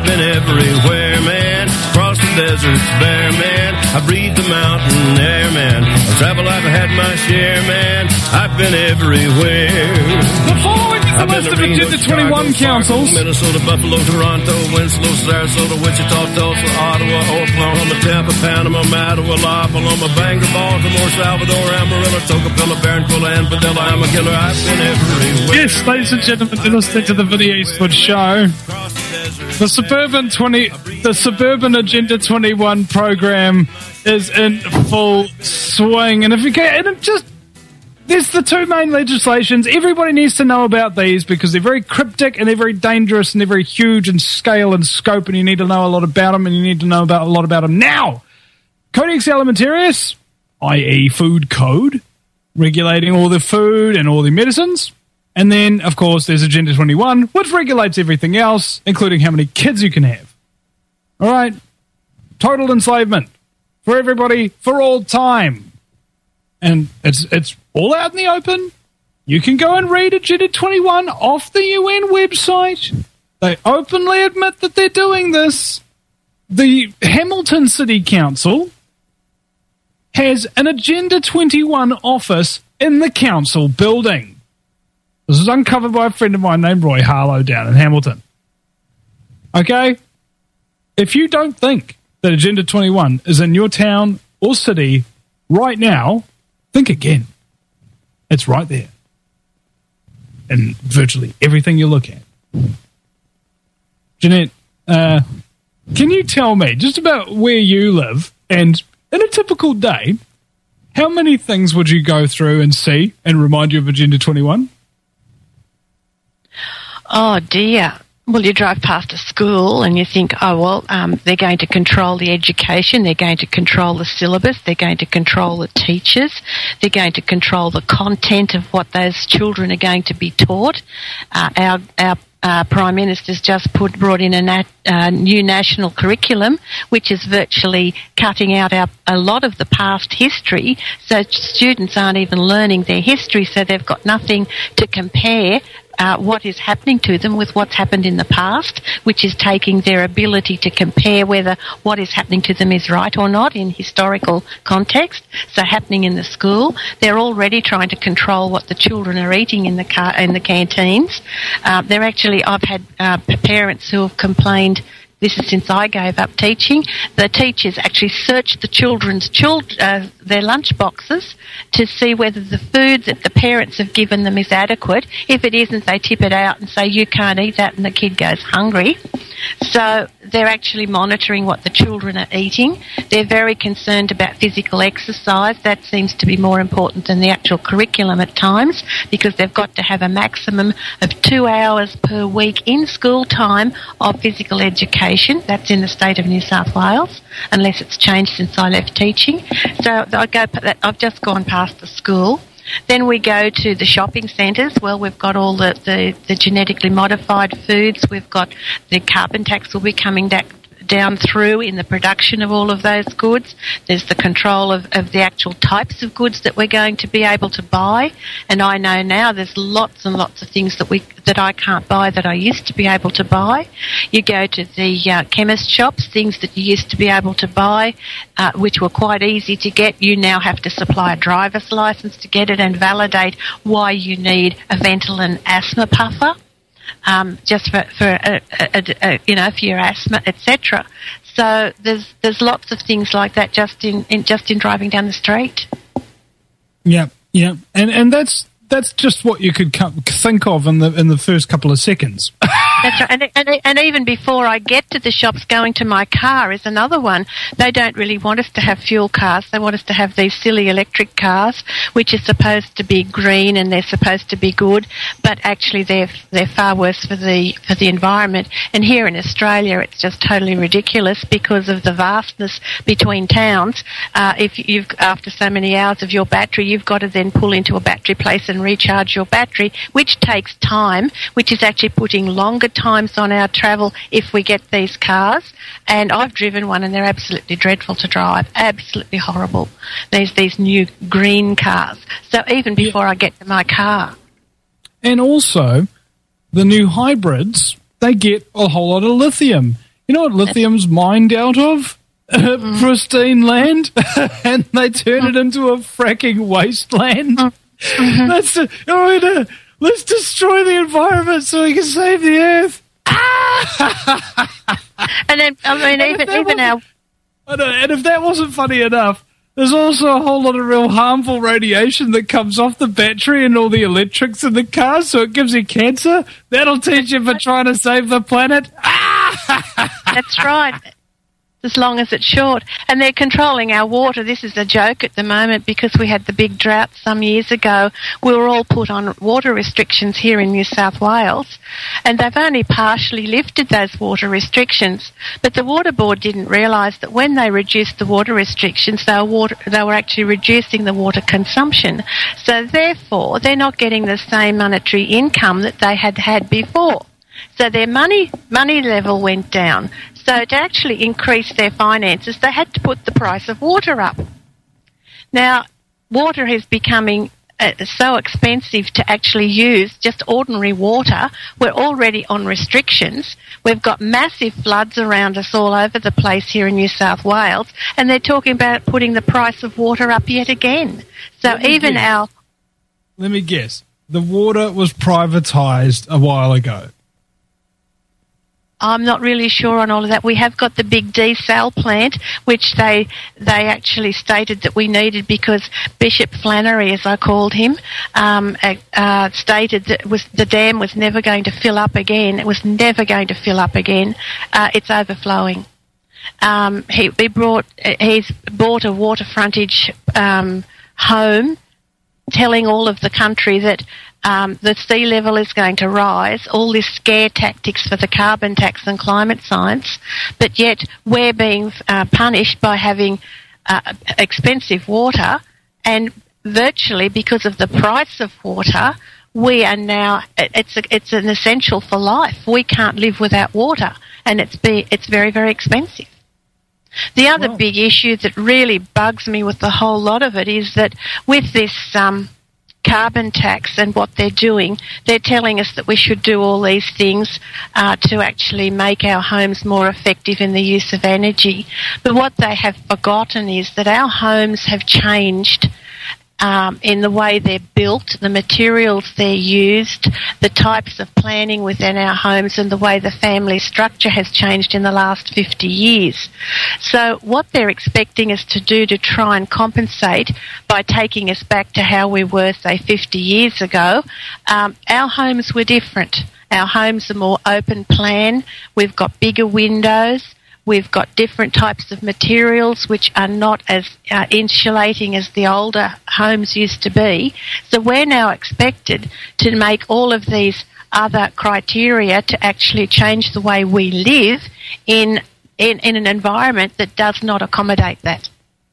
been everywhere, man. Across the deserts bare, man. I breathe the mountain air, man. I travel, I've had my share, man. I've been everywhere. The following is the list of Agenda 21 councils. Minnesota, Buffalo, Toronto, Winslow, Sarasota, Wichita, Tulsa, Ottawa, Oklahoma, Tampa, Panama, Mattawa, La Paloma, Bangor, Baltimore, Salvador, Amarillo, Tocopilla, Barranquilla, and Padilla. I'm a killer. I've been everywhere. Yes, ladies and gentlemen, you're listening to the Vinny Eastwood Show. The Suburban Agenda 21 program is in full swing, and if you can, and it just there's the two main legislations. Everybody needs to know about these because they're very cryptic and they're very dangerous and they're very huge in scale and scope, and you need to know a lot about them, and you need to know a lot about them now. Codex Alimentarius, i.e. food code, regulating all the food and all the medicines. And then, of course, there's Agenda 21, which regulates everything else, including how many kids you can have. All right? Total enslavement for everybody, for all time. And it's all out in the open. You can go and read Agenda 21 off the UN website. They openly admit that they're doing this. The Hamilton City Council has an Agenda 21 office in the council building. This was uncovered by a friend of mine named Roy Harlow down in Hamilton. Okay? If you don't think that Agenda 21 is in your town or city right now, think again. It's right there. And virtually everything you look at. Jeanette, can you tell me just about where you live, and in a typical day, how many things would you go through and see and remind you of Agenda 21? Oh, dear. Well, you drive past a school and you think, oh, well, they're going to control the education, they're going to control the syllabus, they're going to control the teachers, they're going to control the content of what those children are going to be taught. Our Prime Minister's just brought in a new national curriculum, which is virtually cutting out a lot of the past history, so students aren't even learning their history, so they've got nothing to compare what is happening to them with what's happened in the past, which is taking their ability to compare whether what is happening to them is right or not in historical context. So happening in the school, they're already trying to control what the children are eating in the canteens. They're actually, I've had parents who have complained. This is since I gave up teaching. The teachers actually search the children's their lunch boxes to see whether the food that the parents have given them is adequate. If it isn't, they tip it out and say, you can't eat that, and the kid goes hungry. So they're actually monitoring what the children are eating. They're very concerned about physical exercise. That seems to be more important than the actual curriculum at times, because they've got to have a maximum of 2 hours per week in school time of physical education. That's in the state of New South Wales, unless it's changed since I left teaching. So I've just gone past the school. Then we go to the shopping centres. Well, we've got all the genetically modified foods. We've got the carbon tax will be coming down through in the production of all of those goods. There's the control of the actual types of goods that we're going to be able to buy. And I know now there's lots and lots of things that I can't buy that I used to be able to buy. You go to the chemist shops, things that you used to be able to buy, which were quite easy to get. You now have to supply a driver's license to get it and validate why you need a Ventolin asthma puffer. Just for your asthma, etc. So there's lots of things like that just in driving down the street. Yeah, and that's just what you could think of in the first couple of seconds. That's right. And even before I get to the shops, going to my car is another one. They don't really want us to have fuel cars. They want us to have these silly electric cars, which are supposed to be green and they're supposed to be good, but actually they're far worse for the environment. And here in Australia, it's just totally ridiculous because of the vastness between towns. If after so many hours of your battery, you've got to then pull into a battery place and recharge your battery, which takes time, which is actually putting longer times on our travel if we get these cars. And I've driven one and they're absolutely dreadful to drive, absolutely horrible. There's these new green cars. So even before I get to my car. And also, the new hybrids, they get a whole lot of lithium. You know what lithium's mined out of? Pristine land, and they turn it into a fracking wasteland. Let's destroy the environment so we can save the earth. And then, and if that wasn't funny enough, there's also a whole lot of real harmful radiation that comes off the battery and all the electrics in the car, so it gives you cancer. That'll teach you for trying to save the planet. That's right. As long as it's short. And they're controlling our water. This is a joke at the moment because we had the big drought some years ago. We were all put on water restrictions here in New South Wales, and they've only partially lifted those water restrictions. But the Water Board didn't realise that when they reduced the water restrictions, they were actually reducing the water consumption. So therefore, they're not getting the same monetary income that they had before. So their money level went down. So to actually increase their finances, they had to put the price of water up. Now, water is becoming so expensive to actually use, just ordinary water. We're already on restrictions. We've got massive floods around us all over the place here in New South Wales, and they're talking about putting the price of water up yet again. So even our... Let me guess. The water was privatised a while ago. I'm not really sure on all of that. We have got the big desal plant, which they actually stated that we needed because Bishop Flannery, as I called him, stated that the dam was never going to fill up again. It was never going to fill up again. It's overflowing. He's bought a water frontage home, telling all of the country that the sea level is going to rise, all this scare tactics for the carbon tax and climate science, but yet we're being punished by having expensive water, and virtually because of the price of water, we are now, it's an essential for life. We can't live without water, and it's very, very expensive. The other big issue that really bugs me with the whole lot of it is that with this carbon tax and what they're doing, they're telling us that we should do all these things to actually make our homes more effective in the use of energy. But what they have forgotten is that our homes have changed in the way they're built, the materials they're used, the types of planning within our homes, and the way the family structure has changed in the last 50 years. So what they're expecting us to do to try and compensate by taking us back to how we were, say, 50 years ago, our homes were different. Our homes are more open plan. We've got bigger windows. We've got different types of materials which are not as insulating as the older homes used to be. So we're now expected to make all of these other criteria to actually change the way we live in an environment that does not accommodate that.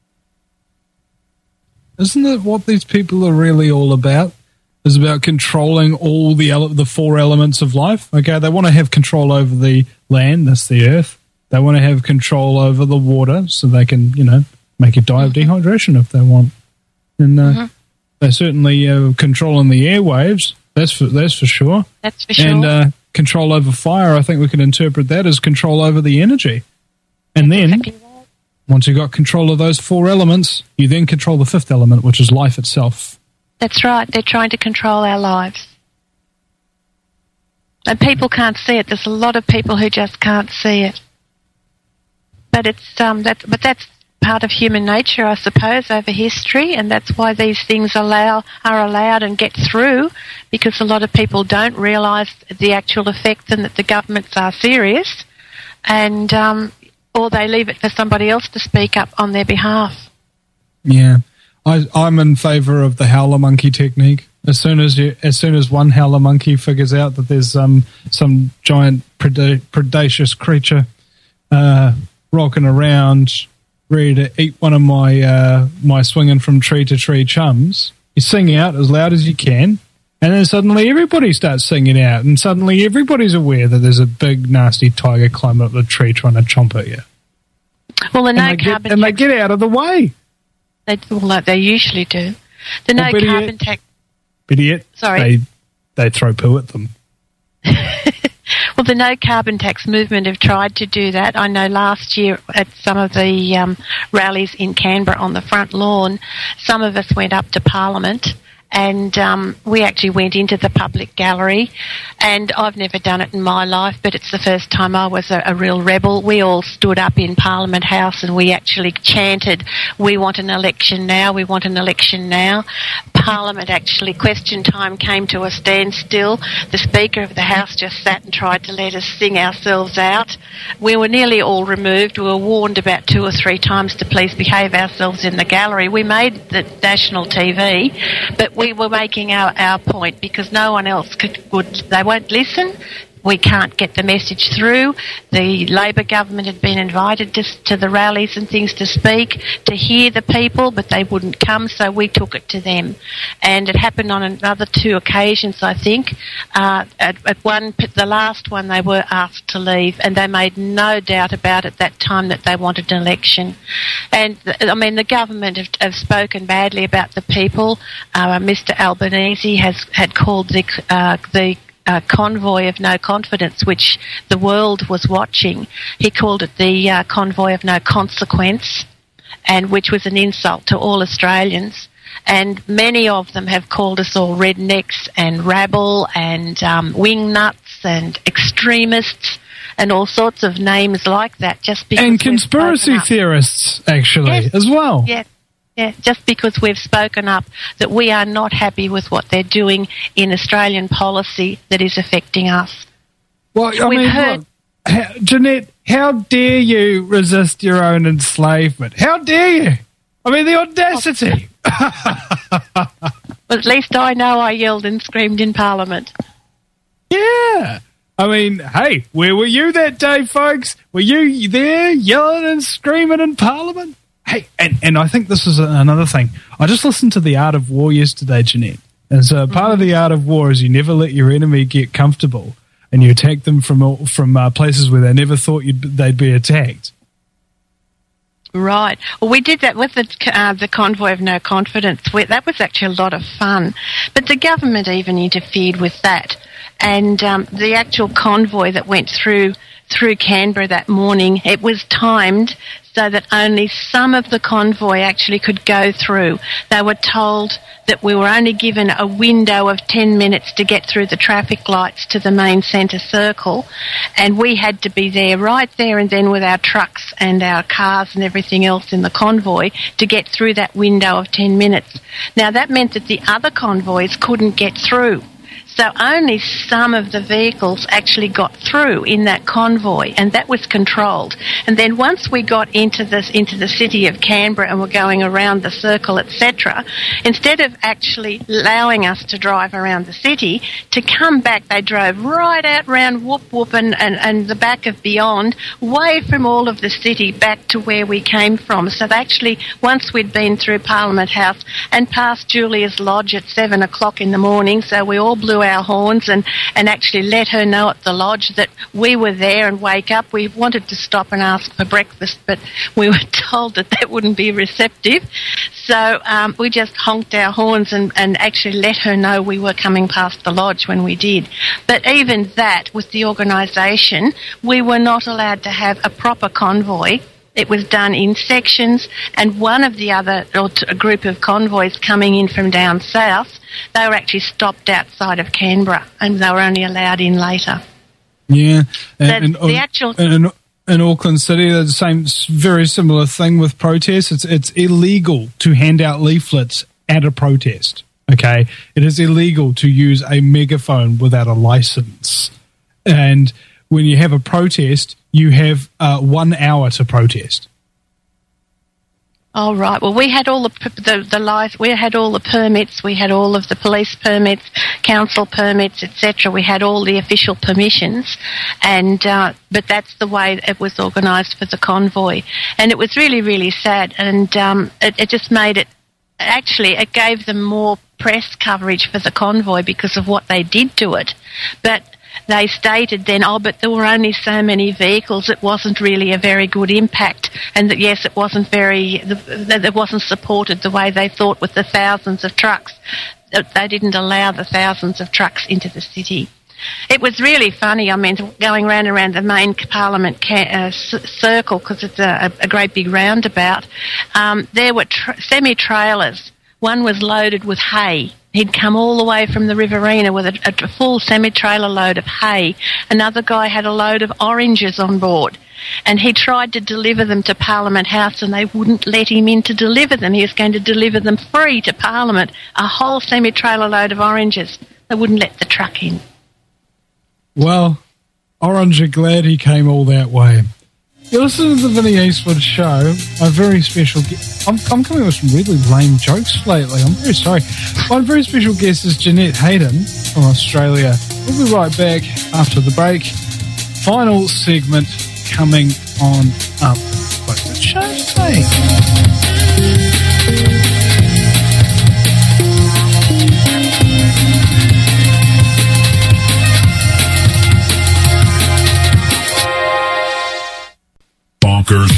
Isn't it what these people are really all about? Is about controlling all the four elements of life. Okay, they want to have control over the land, that's the earth. They want to have control over the water so they can, make it die of dehydration if they want. And they're certainly controlling the airwaves, that's for sure. That's for sure. And control over fire, I think we can interpret that as control over the energy. And then, once you've got control of those four elements, you then control the fifth element, which is life itself. That's right. They're trying to control our lives. And people can't see it. There's a lot of people who just can't see it. But that's part of human nature, I suppose, over history, and that's why these things are allowed and get through, because a lot of people don't realise the actual effect and that the governments are serious, and or they leave it for somebody else to speak up on their behalf. Yeah, I'm in favour of the howler monkey technique. As soon as one howler monkey figures out that there's some giant predacious creature rocking around, ready to eat one of my swinging from tree to tree chums, you sing out as loud as you can, and then suddenly everybody starts singing out, and suddenly everybody's aware that there's a big nasty tiger climbing up the tree trying to chomp at you. Well, they get out of the way. They usually do. The no carbon tax. Idiot. Sorry. They throw poo at them. Well, the no carbon tax movement have tried to do that. I know last year at some of the rallies in Canberra on the front lawn, some of us went up to Parliament and we actually went into the public gallery, and I've never done it in my life, but it's the first time I was a real rebel. We all stood up in Parliament House and we actually chanted, "We want an election now, we want an election now." Parliament actually, question time came to a standstill. The Speaker of the House just sat and tried to let us sing ourselves out. We were nearly all removed. We were warned about 2 or 3 times to please behave ourselves in the gallery. We made the national TV, but we were making our point because no one else would. They won't listen. We can't get the message through. The Labor government had been invited to the rallies and things to speak, to hear the people, but they wouldn't come, so we took it to them. And it happened on another 2 occasions, I think. At the last one, they were asked to leave, and they made no doubt about it that time that they wanted an election. And, the government have spoken badly about the people. Mr Albanese had called the convoy of no confidence, which the world was watching. He called it the convoy of no consequence, and which was an insult to all Australians. And many of them have called us all rednecks and rabble and wingnuts and extremists and all sorts of names like that, just because. And conspiracy theorists, actually, as well. Yeah, just because we've spoken up that we are not happy with what they're doing in Australian policy that is affecting us. Well, look, Jeanette, how dare you resist your own enslavement? How dare you? The audacity. Well, at least I know I yelled and screamed in Parliament. Yeah. Hey, where were you that day, folks? Were you there yelling and screaming in Parliament? Hey, and I think this is another thing. I just listened to The Art of War yesterday, Jeanette. And so part of The Art of War is you never let your enemy get comfortable and you attack them from places where they never thought they'd be attacked. Right. Well, we did that with the convoy of no confidence. That was actually a lot of fun. But the government even interfered with that. And the actual convoy that went through Canberra that morning, it was timed so that only some of the convoy actually could go through. They were told that we were only given a window of 10 minutes to get through the traffic lights to the main centre circle, and we had to be there right there and then with our trucks and our cars and everything else in the convoy to get through that window of 10 minutes. Now, that meant that the other convoys couldn't get through. So only some of the vehicles actually got through in that convoy, and that was controlled. And then once we got into the city of Canberra and were going around the circle, etc., instead of actually allowing us to drive around the city, to come back, they drove right out round Whoop Whoop and the back of Beyond, way from all of the city back to where we came from. So they actually, once we'd been through Parliament House and past Julia's Lodge at 7 o'clock in the morning, so we all blew our horns and actually let her know at the lodge that we were there and wake up. We wanted to stop and ask for breakfast, but we were told that wouldn't be receptive. So we just honked our horns and actually let her know we were coming past the lodge when we did. But even that, with the organisation, we were not allowed to have a proper convoy. It was done in sections, and one of the other, or a group of convoys coming in from down south, they were actually stopped outside of Canberra, and they were only allowed in later. Yeah, in Auckland City, the same, very similar thing with protests. It's illegal to hand out leaflets at a protest. Okay, it is illegal to use a megaphone without a license, and when you have a protest, you have 1 hour to protest. Oh, right. Well, we had all we had all the permits, we had all of the police permits, council permits, etc. We had all the official permissions, and but that's the way it was organised for the convoy, and it was really, really sad, and it just made it. Actually, it gave them more press coverage for the convoy because of what they did to it, but they stated then, but there were only so many vehicles, it wasn't really a very good impact, and that yes, it wasn't it wasn't supported the way they thought with the thousands of trucks. They didn't allow the thousands of trucks into the city. It was really funny. I mean, going round and around the main Parliament circle, because it's a great big roundabout, there were semi-trailers. One was loaded with hay. He'd come all the way from the Riverina with a full semi-trailer load of hay. Another guy had a load of oranges on board. And he tried to deliver them to Parliament House, and they wouldn't let him in to deliver them. He was going to deliver them free to Parliament, a whole semi-trailer load of oranges. They wouldn't let the truck in. Well, Orange are glad he came all that way. You're listening to the Vinnie Eastwood Show. A very special guest. I'm coming with some really lame jokes lately. I'm very sorry. One very special guest is Jeanette Hayden from Australia. We'll be right back after the break. Final segment coming on up. What's the show today? Bonkers.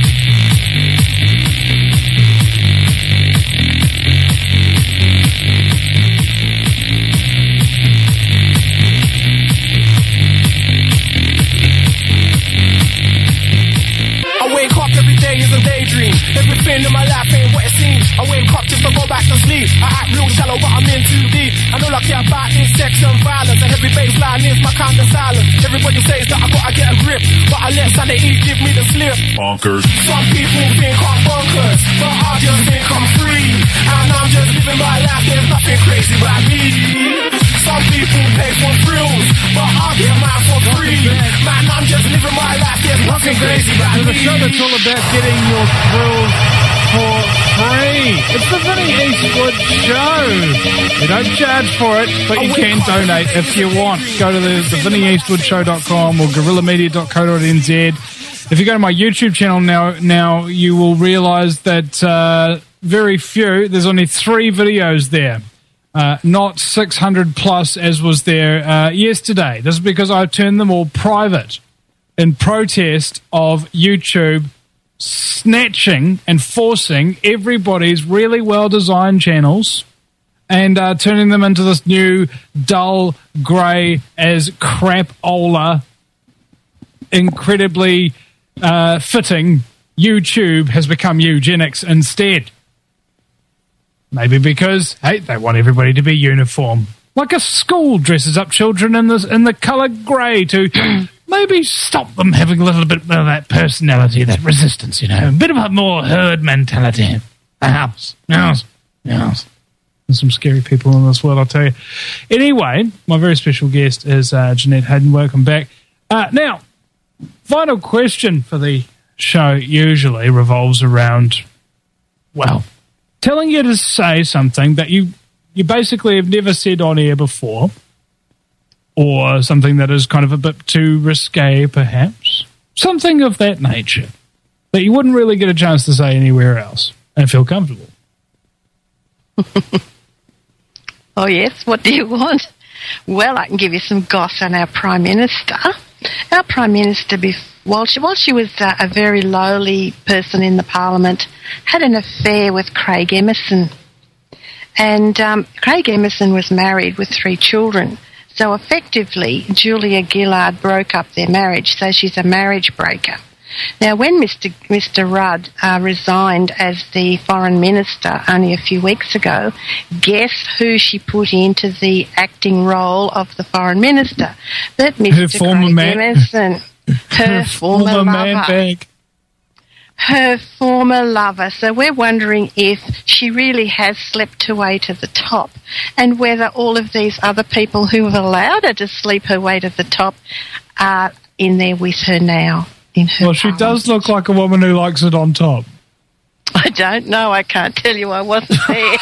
Everything in my life ain't what it seems. I wake up just to go back to sleep. I act real shallow, but I'm in too deep. I know I care about is sex and violence. A heavy baseline is my kind of silence. Everybody says that I gotta get a grip, but I let sanity give me the slip. Bonkers. Some people think I'm bonkers, but I just think I'm free. And I'm just living my life, there's nothing crazy about me. Some people pay for thrills, but I get mine for free. Man, I'm just living my life, there's nothing crazy about me. The show that's all about getting your thrills for free. It's the Vinnie Eastwood Show. You don't charge for it, but you can donate if you want. Go to the VinnieEastwoodShow.com or GorillaMedia.co.nz. If you go to my YouTube channel now you will realise that very few, there's only 3 videos there. Not 600 plus as was there yesterday. This is because I turned them all private in protest of YouTube snatching and forcing everybody's really well-designed channels and turning them into this new dull, grey as crap-ola, incredibly fitting YouTube has become eugenics instead. Maybe because, hey, they want everybody to be uniform. Like a school dresses up children in the colour grey to maybe stop them having a little bit of that personality, that resistance, you know. A bit of a more herd mentality. Perhaps. Yes. There's some scary people in this world, I'll tell you. Anyway, my very special guest is Jeanette Hayden. Welcome back. Now, final question for the show usually revolves around, well, telling you to say something that you basically have never said on air before, or something that is kind of a bit too risque, perhaps. Something of that nature that you wouldn't really get a chance to say anywhere else and feel comfortable. Oh, yes. What do you want? Well, I can give you some goss on our Prime Minister. Our Prime Minister, while she was a very lowly person in the Parliament, had an affair with Craig Emerson. And Craig Emerson was married with 3 children. So effectively, Julia Gillard broke up their marriage, so she's a marriage breaker. Now, when Mr. Rudd resigned as the Foreign Minister only a few weeks ago, guess who she put into the acting role of the Foreign Minister? But Mr. Craig Emerson, her former lover. Her former lover. So we're wondering if she really has slept her way to the top, and whether all of these other people who have allowed her to sleep her way to the top are in there with her now. Well, she does look like a woman who likes it on top. I don't know. I can't tell you. I wasn't there.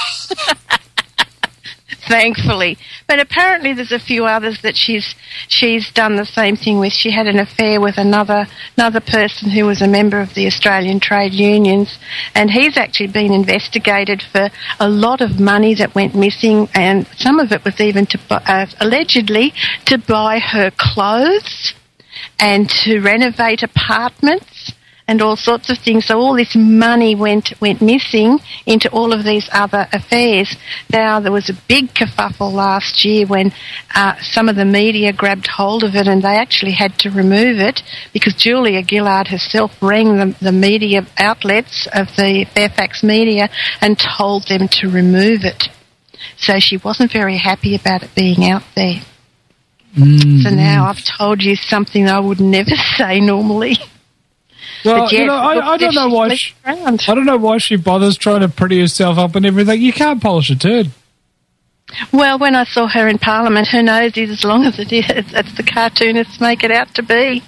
Thankfully. But apparently there's a few others that she's done the same thing with. She had an affair with another person who was a member of the Australian trade unions, and he's actually been investigated for a lot of money that went missing, and some of it was even allegedly to buy her clothes and to renovate apartments and all sorts of things. So all this money went missing into all of these other affairs. Now, there was a big kerfuffle last year when some of the media grabbed hold of it, and they actually had to remove it because Julia Gillard herself rang the media outlets of the Fairfax media and told them to remove it. So she wasn't very happy about it being out there. So now I've told you something I would never say normally. Well, But yes, I don't know why. I don't know why she bothers trying to pretty herself up and everything. You can't polish a turd. Well, when I saw her in Parliament, her nose is as long as it is. That's the cartoonists make it out to be.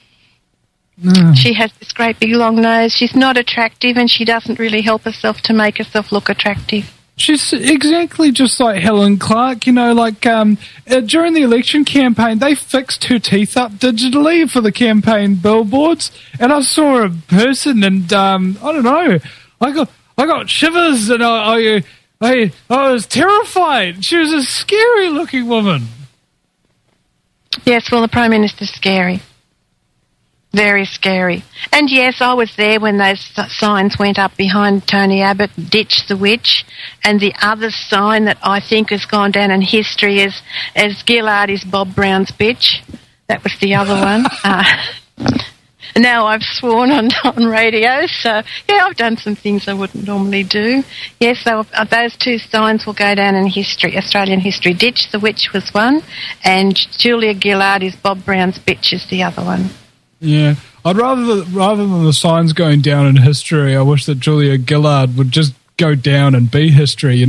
She has this great big long nose. She's not attractive, and she doesn't really help herself to make herself look attractive. She's exactly just like Helen Clark, like during the election campaign, they fixed her teeth up digitally for the campaign billboards, and I saw a person, and I don't know, I got shivers, and I was terrified. She was a scary looking woman. Yes, well, the Prime Minister's scary. Very scary. And yes, I was there when those signs went up behind Tony Abbott, ditch the witch, and the other sign that I think has gone down in history is, as Gillard is Bob Brown's bitch. That was the other one. Now I've sworn on radio, so yeah, I've done some things I wouldn't normally do. Yes, those two signs will go down in history, Australian history. Ditch the witch was one, and Julia Gillard is Bob Brown's bitch is the other one. Yeah, I'd rather than the signs going down in history, I wish that Julia Gillard would just go down and be history,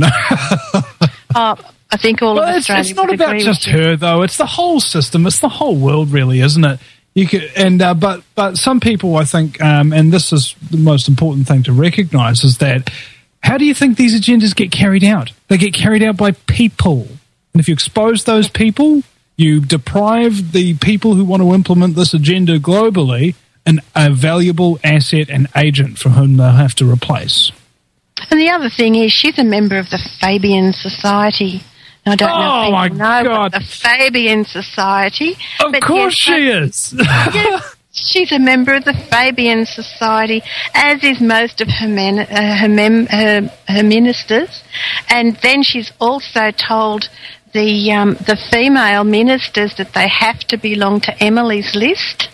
I think all of Australia. It's not about just her, though. It's the whole system. It's the whole world, really, isn't it? You could, but some people, I think, and this is the most important thing to recognise, is that how do you think these agendas get carried out? They get carried out by people, and if you expose those people, you deprive the people who want to implement this agenda globally a valuable asset and agent for whom they'll have to replace. And the other thing is, she's a member of the Fabian Society. Now, I don't know if people know the Fabian Society. Of course she is. Yes, she's a member of the Fabian Society, as is most of her ministers. And then she's also told the female ministers that they have to belong to Emily's List.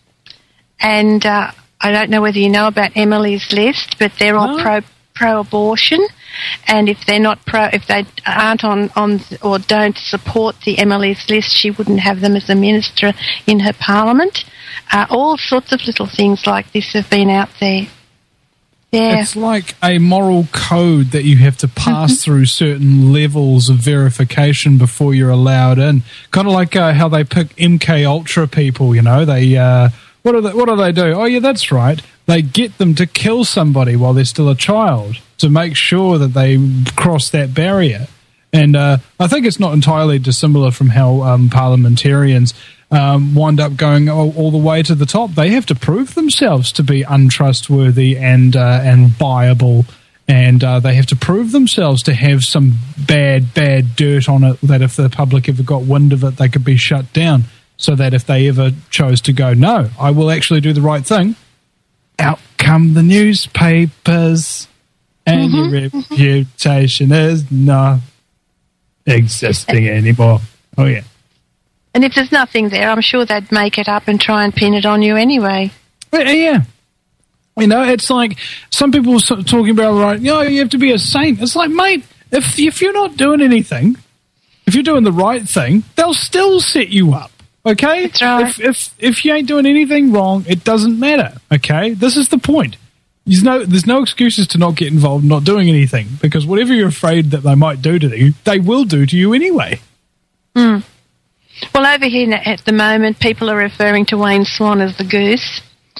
And I don't know whether you know about Emily's List, but they're all pro-abortion. And if they're not if they aren't on or don't support the Emily's List, she wouldn't have them as a minister in her parliament. All sorts of little things like this have been out there. Yeah. It's like a moral code that you have to pass through certain levels of verification before you're allowed in. Kind of like how they pick MK Ultra people, They what do they do? Oh yeah, that's right. They get them to kill somebody while they're still a child to make sure that they cross that barrier. And I think it's not entirely dissimilar from how parliamentarians wind up going all the way to the top. They have to prove themselves to be untrustworthy and buyable, and they have to prove themselves to have some bad dirt on it that if the public ever got wind of it, they could be shut down. So that if they ever chose to go, no, I will actually do the right thing, out come the newspapers, and your reputation is not existing anymore. Oh, yeah. And if there's nothing there, I'm sure they'd make it up and try and pin it on you anyway. Yeah. It's like some people talking about, right, you have to be a saint. It's like, mate, if you're not doing anything, if you're doing the right thing, they'll still set you up. Okay? That's right. If you ain't doing anything wrong, it doesn't matter. Okay? This is the point. There's no excuses to not get involved in not doing anything, because whatever you're afraid that they might do to you, they will do to you anyway. Well, over here at the moment, people are referring to Wayne Swan as the goose.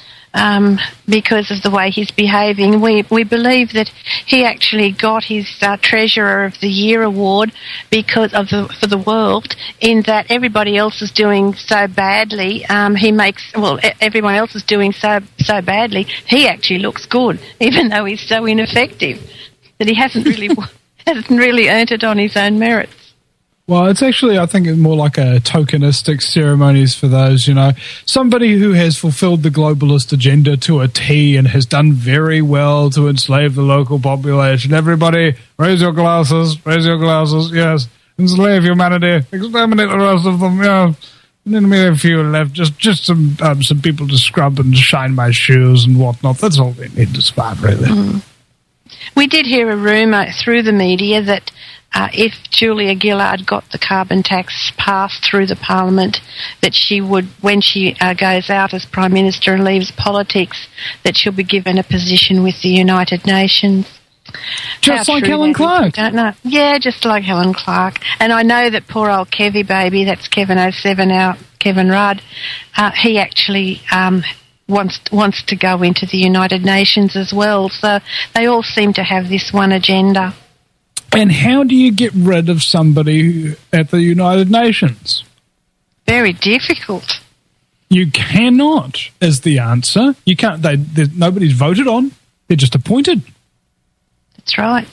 Because of the way he's behaving. We believe that he actually got his Treasurer of the Year award because for the world, in that everybody else is doing so badly. Everyone else is doing so badly. He actually looks good, even though he's so ineffective that he hasn't really earned it on his own merits. Well, it's actually, I think, more like a tokenistic ceremonies for those, somebody who has fulfilled the globalist agenda to a T and has done very well to enslave the local population. Everybody, raise your glasses, yes. Enslave humanity, exterminate the rest of them, yeah. And then we have a few left, just some people to scrub and shine my shoes and whatnot. That's all we need to survive, really. Mm. We did hear a rumour through the media that if Julia Gillard got the carbon tax passed through the Parliament, that she would, when she goes out as Prime Minister and leaves politics, that she'll be given a position with the United Nations. Just like Helen Clark. Don't know. Yeah, just like Helen Clark. And I know that poor old Kevy baby, that's Kevin 07 out, Kevin Rudd, he actually wants to go into the United Nations as well. So they all seem to have this one agenda. And how do you get rid of somebody at the United Nations? Very difficult. You cannot, is the answer. You can't. Nobody's voted on. They're just appointed. That's right.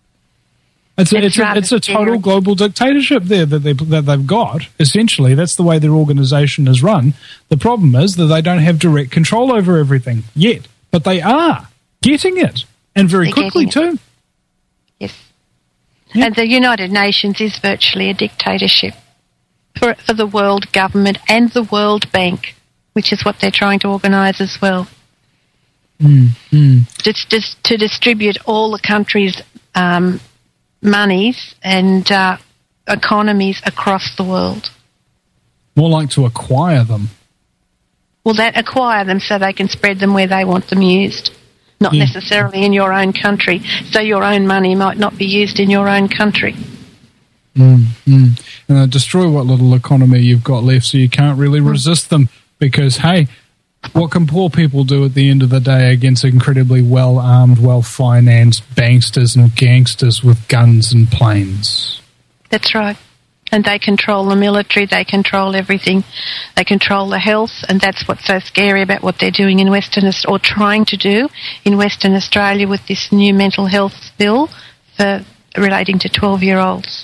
It's a total global dictatorship there that they've got. Essentially, that's the way their organisation is run. The problem is that they don't have direct control over everything yet, but they are getting it, and very quickly too. Yes. Yep. And the United Nations is virtually a dictatorship for the world government and the World Bank, which is what they're trying to organise as well. To distribute all the countries' monies and economies across the world. More like to acquire them. Well, acquire them so they can spread them where they want them used. Not necessarily in your own country, so your own money might not be used in your own country. And destroy what little economy you've got left so you can't really resist them because, hey, what can poor people do at the end of the day against incredibly well-armed, well-financed banksters and gangsters with guns and planes? That's right. And they control the military, they control everything. They control the health, and that's what's so scary about what they're doing in or trying to do in Western Australia with this new mental health bill for relating to 12-year-olds.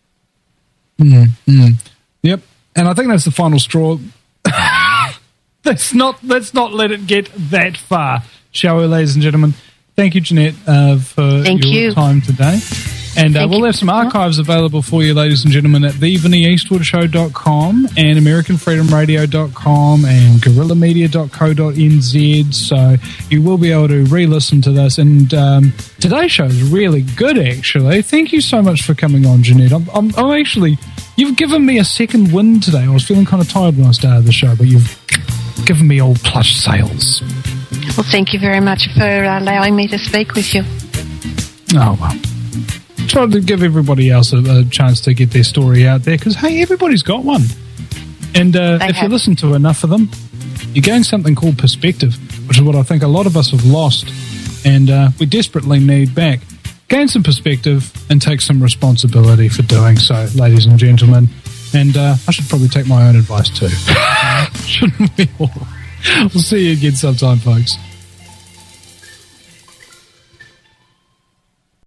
Yep. And I think that's the final straw. Let's not let it get that far, shall we, ladies and gentlemen? Thank you, Jeanette, for your time today. And we'll have some archives available for you, ladies and gentlemen, at thevinnieeastwoodshow.com and AmericanFreedomRadio.com and guerrillamedia.co.nz. So you will be able to re-listen to this. And today's show is really good, actually. Thank you so much for coming on, Jeanette. I'm actually, you've given me a second wind today. I was feeling kind of tired when I started the show, but you've given me old plush sails. Well, thank you very much for allowing me to speak with you. Oh, well. Try to give everybody else a chance to get their story out there because, hey, everybody's got one. And if you listen to enough of them, you gain something called perspective, which is what I think a lot of us have lost and we desperately need back. Gain some perspective and take some responsibility for doing so, ladies and gentlemen. And I should probably take my own advice too. Shouldn't we all? We'll see you again sometime, folks.